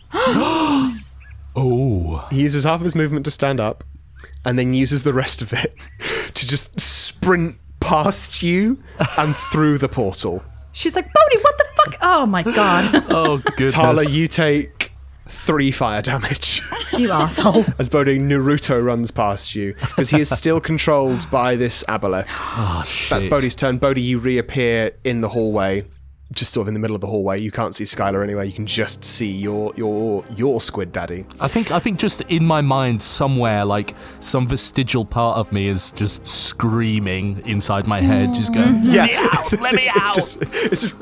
Oh. He uses half of his movement to stand up and then uses the rest of it to just sprint past you and through the portal. She's like, Bodhi, what the fuck? Oh my God. Oh, goodness. Tala, you take 3 fire damage You asshole. as Bodhi Naruto runs past you because he is still controlled by this aboleth. Oh, shit. That's Bodhi's turn. Bodhi, you reappear in the hallway, just sort of in the middle of the hallway. You can't see Skylar anywhere. You can just see your squid daddy. I think just in my mind somewhere, like some vestigial part of me is just screaming inside my head, just going, Yeah, let me out. It's just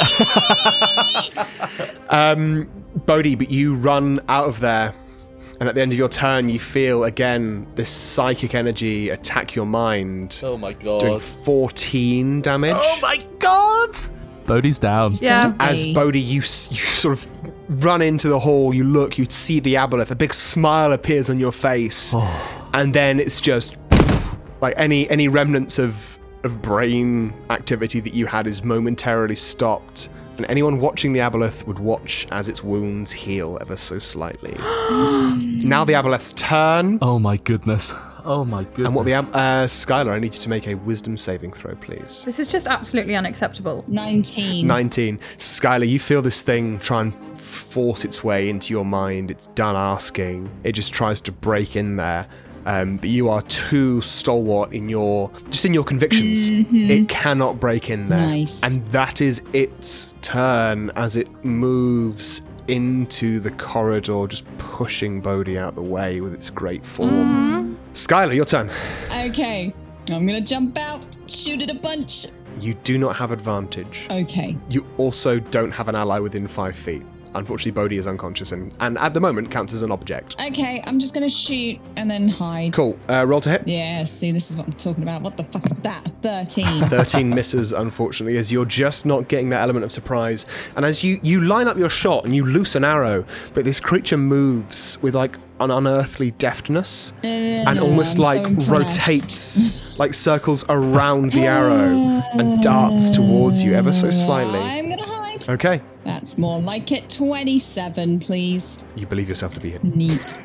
Bodhi, but you run out of there, and at the end of your turn, you feel again this psychic energy attack your mind, Oh my doing god. 14 damage. Oh my god! Bodhi's down. Yeah. As Bodhi, you sort of run into the hall, you look, you see the aboleth, a big smile appears on your face, and then it's just like any remnants of brain activity that you had is momentarily stopped, and anyone watching the aboleth would watch as its wounds heal ever so slightly. Now the aboleth's turn. Oh my goodness. Oh my goodness. And what the Skylar, I need you to make a wisdom saving throw, please. This is just absolutely unacceptable. 19. 19. Skylar, you feel this thing try and force its way into your mind. It's done asking. It just tries to break in there. But you are too stalwart in your convictions. It cannot break in there. Nice. And that is its turn as it moves into the corridor, just pushing Bodhi out the way with its great form. Skylar, your turn. Okay, I'm gonna jump out, shoot it a bunch. You do not have advantage. Okay. You also don't have an ally within 5 feet. Unfortunately, Bodhi is unconscious and at the moment counts as an object. Okay, I'm just gonna shoot and then hide. Cool. Roll to hit. Yeah, see, this is what I'm talking about. What the fuck is that? 13. 13 misses, unfortunately, as you're just not getting that element of surprise. And as you line up your shot and you loose an arrow, but this creature moves with like an unearthly deftness and almost I'm like so impressed. rotates, like circles around the arrow and darts towards you ever so slightly. I'm gonna hide. Okay. That's more like it. 27, please. You believe yourself to be hidden. Neat.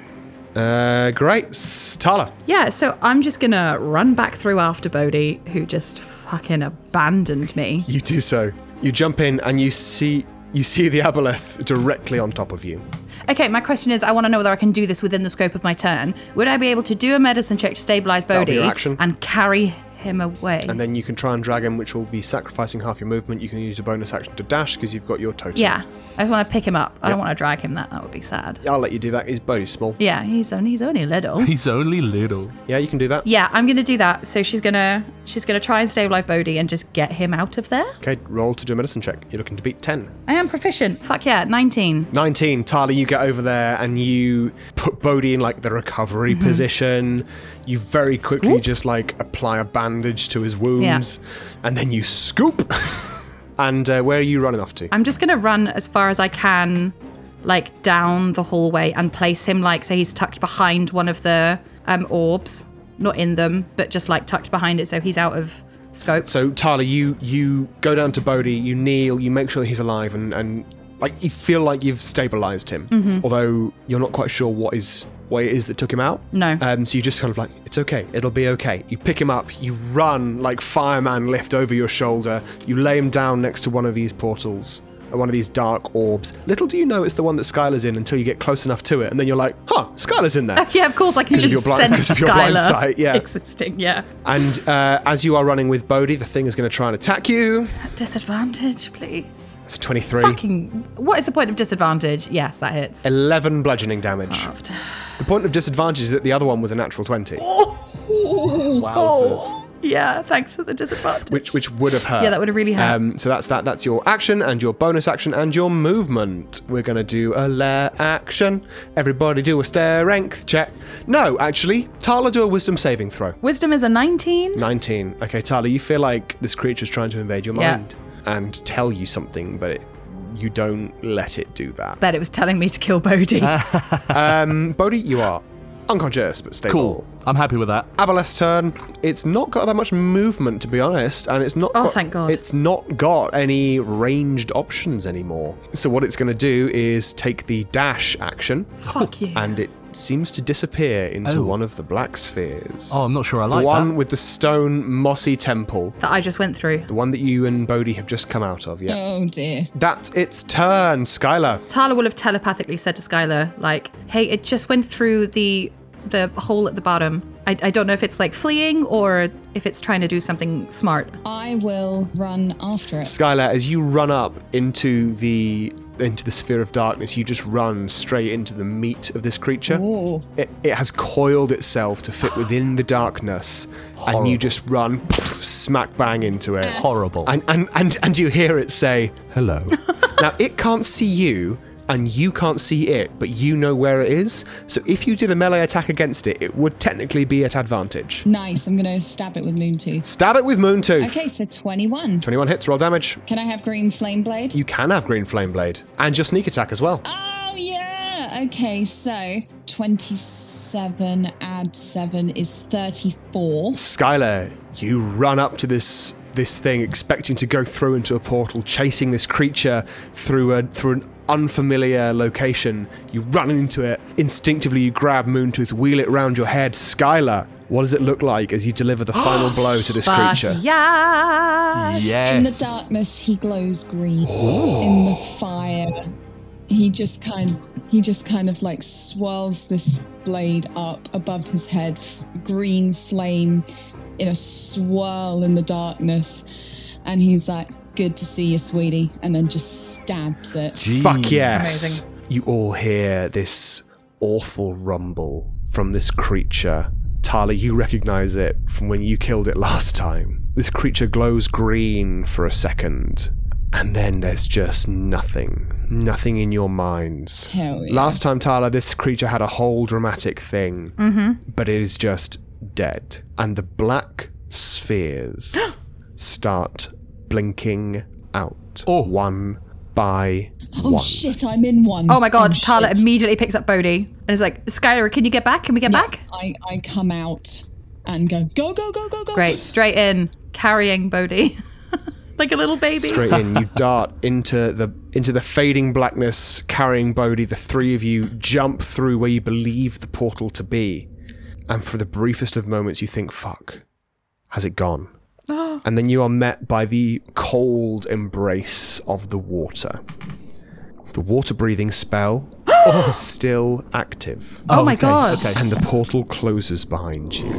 Great. Tala. Yeah, so I'm just gonna run back through after Bodhi, who just fucking abandoned me. You do so. You jump in and you see the aboleth directly on top of you. Okay, my question is, I want to know whether I can do this within the scope of my turn. Would I be able to do a medicine check to stabilize That'll be Bodhi your action. and carry him away? And then you can try and drag him, which will be sacrificing half your movement. You can use a bonus action to dash because you've got your totem. Yeah, I just want to pick him up. I Yep. don't want to drag him. That would be sad. I'll let you do that. His body's small. Yeah, he's only little. He's only little. Yeah, you can do that. Yeah, I'm gonna do that. So she's gonna try and stabilize Bodhi and just get him out of there. Okay, roll to do a medicine check. You're looking to beat 10. I am proficient. Fuck yeah, 19. 19. Tala, you get over there and you put Bodhi in like the recovery position. You very quickly Scoop. just like apply a bandage to his wounds. And then you scoop. And where are you running off to? I'm just gonna run as far as I can, like down the hallway and place him like so he's tucked behind one of the orbs, not in them, but just like tucked behind it so he's out of scope. So Tala, you go down to Bodhi, you kneel, you make sure he's alive and like you feel like you've stabilized him. Although you're not quite sure what it is that took him out. No. So you just kind of like, it's okay, it'll be okay. You pick him up, you run like fireman lift over your shoulder, you lay him down next to one of these portals, one of these dark orbs. Little do you know it's the one that Skylar's in until you get close enough to it, and then you're like, huh, Skylar's in there. Yeah, of course I can 'Cause of just your blind- sense 'cause of your blind Skylar sight, yeah. existing, yeah. And as you are running with Bodhi, the thing is going to try and attack you. Disadvantage, please. It's a 23. Fucking, what is the point of disadvantage? Yes, that hits. 11 bludgeoning damage. Halved. The point of disadvantage is that the other one was a natural 20. Oh, yeah, thanks for the disadvantage. Which would have hurt. Yeah, that would have really hurt. So that's that. That's your action and your bonus action and your movement. We're going to do a lair action. Everybody do a strength check. No, actually, Tala, do a wisdom saving throw. Wisdom is a 19. 19. Okay, Tala, you feel like this creature's trying to invade your Yeah. mind and tell you something, but you don't let it do that. Bet it was telling me to kill Bodhi. Bodhi, you are unconscious but stable. Cool. I'm happy with that. Aboleth's turn. It's not got that much movement, to be honest, and it's not. Oh, got, thank God. It's not got any ranged options anymore. So what it's going to do is take the dash action, Fuck you. and it seems to disappear into Oh. one of the black spheres. Oh, I'm not sure I the like one that. with the stone mossy temple, That I just went through. the one that you and Bodhi have just come out of. Yeah, Oh dear. that's its turn. Skylar. Tala will have telepathically said to Skylar, like, hey, it just went through the hole at the bottom. I don't know if it's like fleeing or if it's trying to do something smart. I will run after it. Skylar, as you run up into the sphere of darkness, you just run straight into the meat of this creature. Ooh. It has coiled itself to fit within the darkness, and you just run smack bang into it. Horrible. And you hear it say, hello. Now, it can't see you, and you can't see it, but you know where it is. So if you did a melee attack against it, it would technically be at advantage. Nice. I'm going to stab it with Moontooth. Stab it with Moontooth. Okay, so 21. 21 hits, roll damage. Can I have green flame blade? You can have Green Flame Blade. And your sneak attack as well. Oh, yeah. Okay, so 27 add 7 is 34. Skylar, you run up to this thing, expecting to go through into a portal, chasing this creature through an unfamiliar location. You run into it. Instinctively, you grab Moontooth, wheel it around your head. Skylar, What does it look like as you deliver the final blow to this creature? Yeah. Yes. In the darkness, he glows green. In the fire, he just kind of like swirls this blade up above his head, green flame in a swirl in the darkness, and he's like, "Good to see you, sweetie," and then just stabs it. Fuck yes. Amazing. You all hear this awful rumble from this creature. Tala, you recognize it from when you killed it last time. This creature glows green for a second, and then there's just nothing in your minds. Hell yeah. Last time, Tala, this creature had a whole dramatic thing, but it is just dead. And the black spheres start blinking out, one by Oh one. shit, I'm in one. Oh my god, Tala shit. immediately picks up Bodhi and is like, Skylar, can you get back? Can we get back? I come out and go, go, go, go, go, go. Great, straight in, carrying Bodhi. Like a little baby. Straight in, you dart into the fading blackness, carrying Bodhi. The three of you jump through where you believe the portal to be, and for the briefest of moments, you think, "Fuck, has it gone?" And then you are met by the cold embrace of the water. The water-breathing spell is still active, Oh my god. Okay. and the portal closes behind you.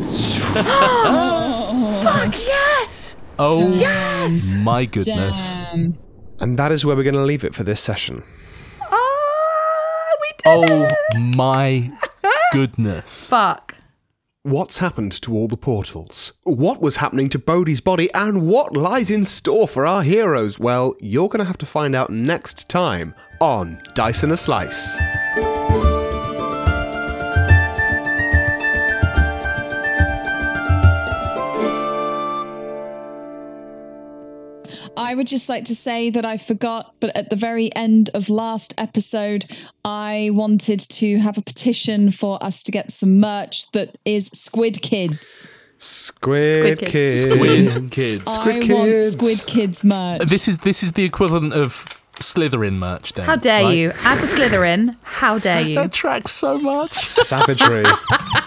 Fuck yes! Oh Yes! my goodness. Damn. And that is where we're going to leave it for this session. Oh, we did Oh it! my goodness. Fuck. What's happened to all the portals? What was happening to Bodhi's body? And what lies in store for our heroes? Well, you're going to have to find out next time on Dice and a Slice. I would just like to say that I forgot, but at the very end of last episode, I wanted to have a petition for us to get some merch that is Squid Kids. Squid Kids. Kids. Squid Kids. Squid I want Kids. Squid Kids merch. This is the equivalent of Slytherin merch then. How dare right? you? As a Slytherin, how dare you? That tracks so much. Savagery.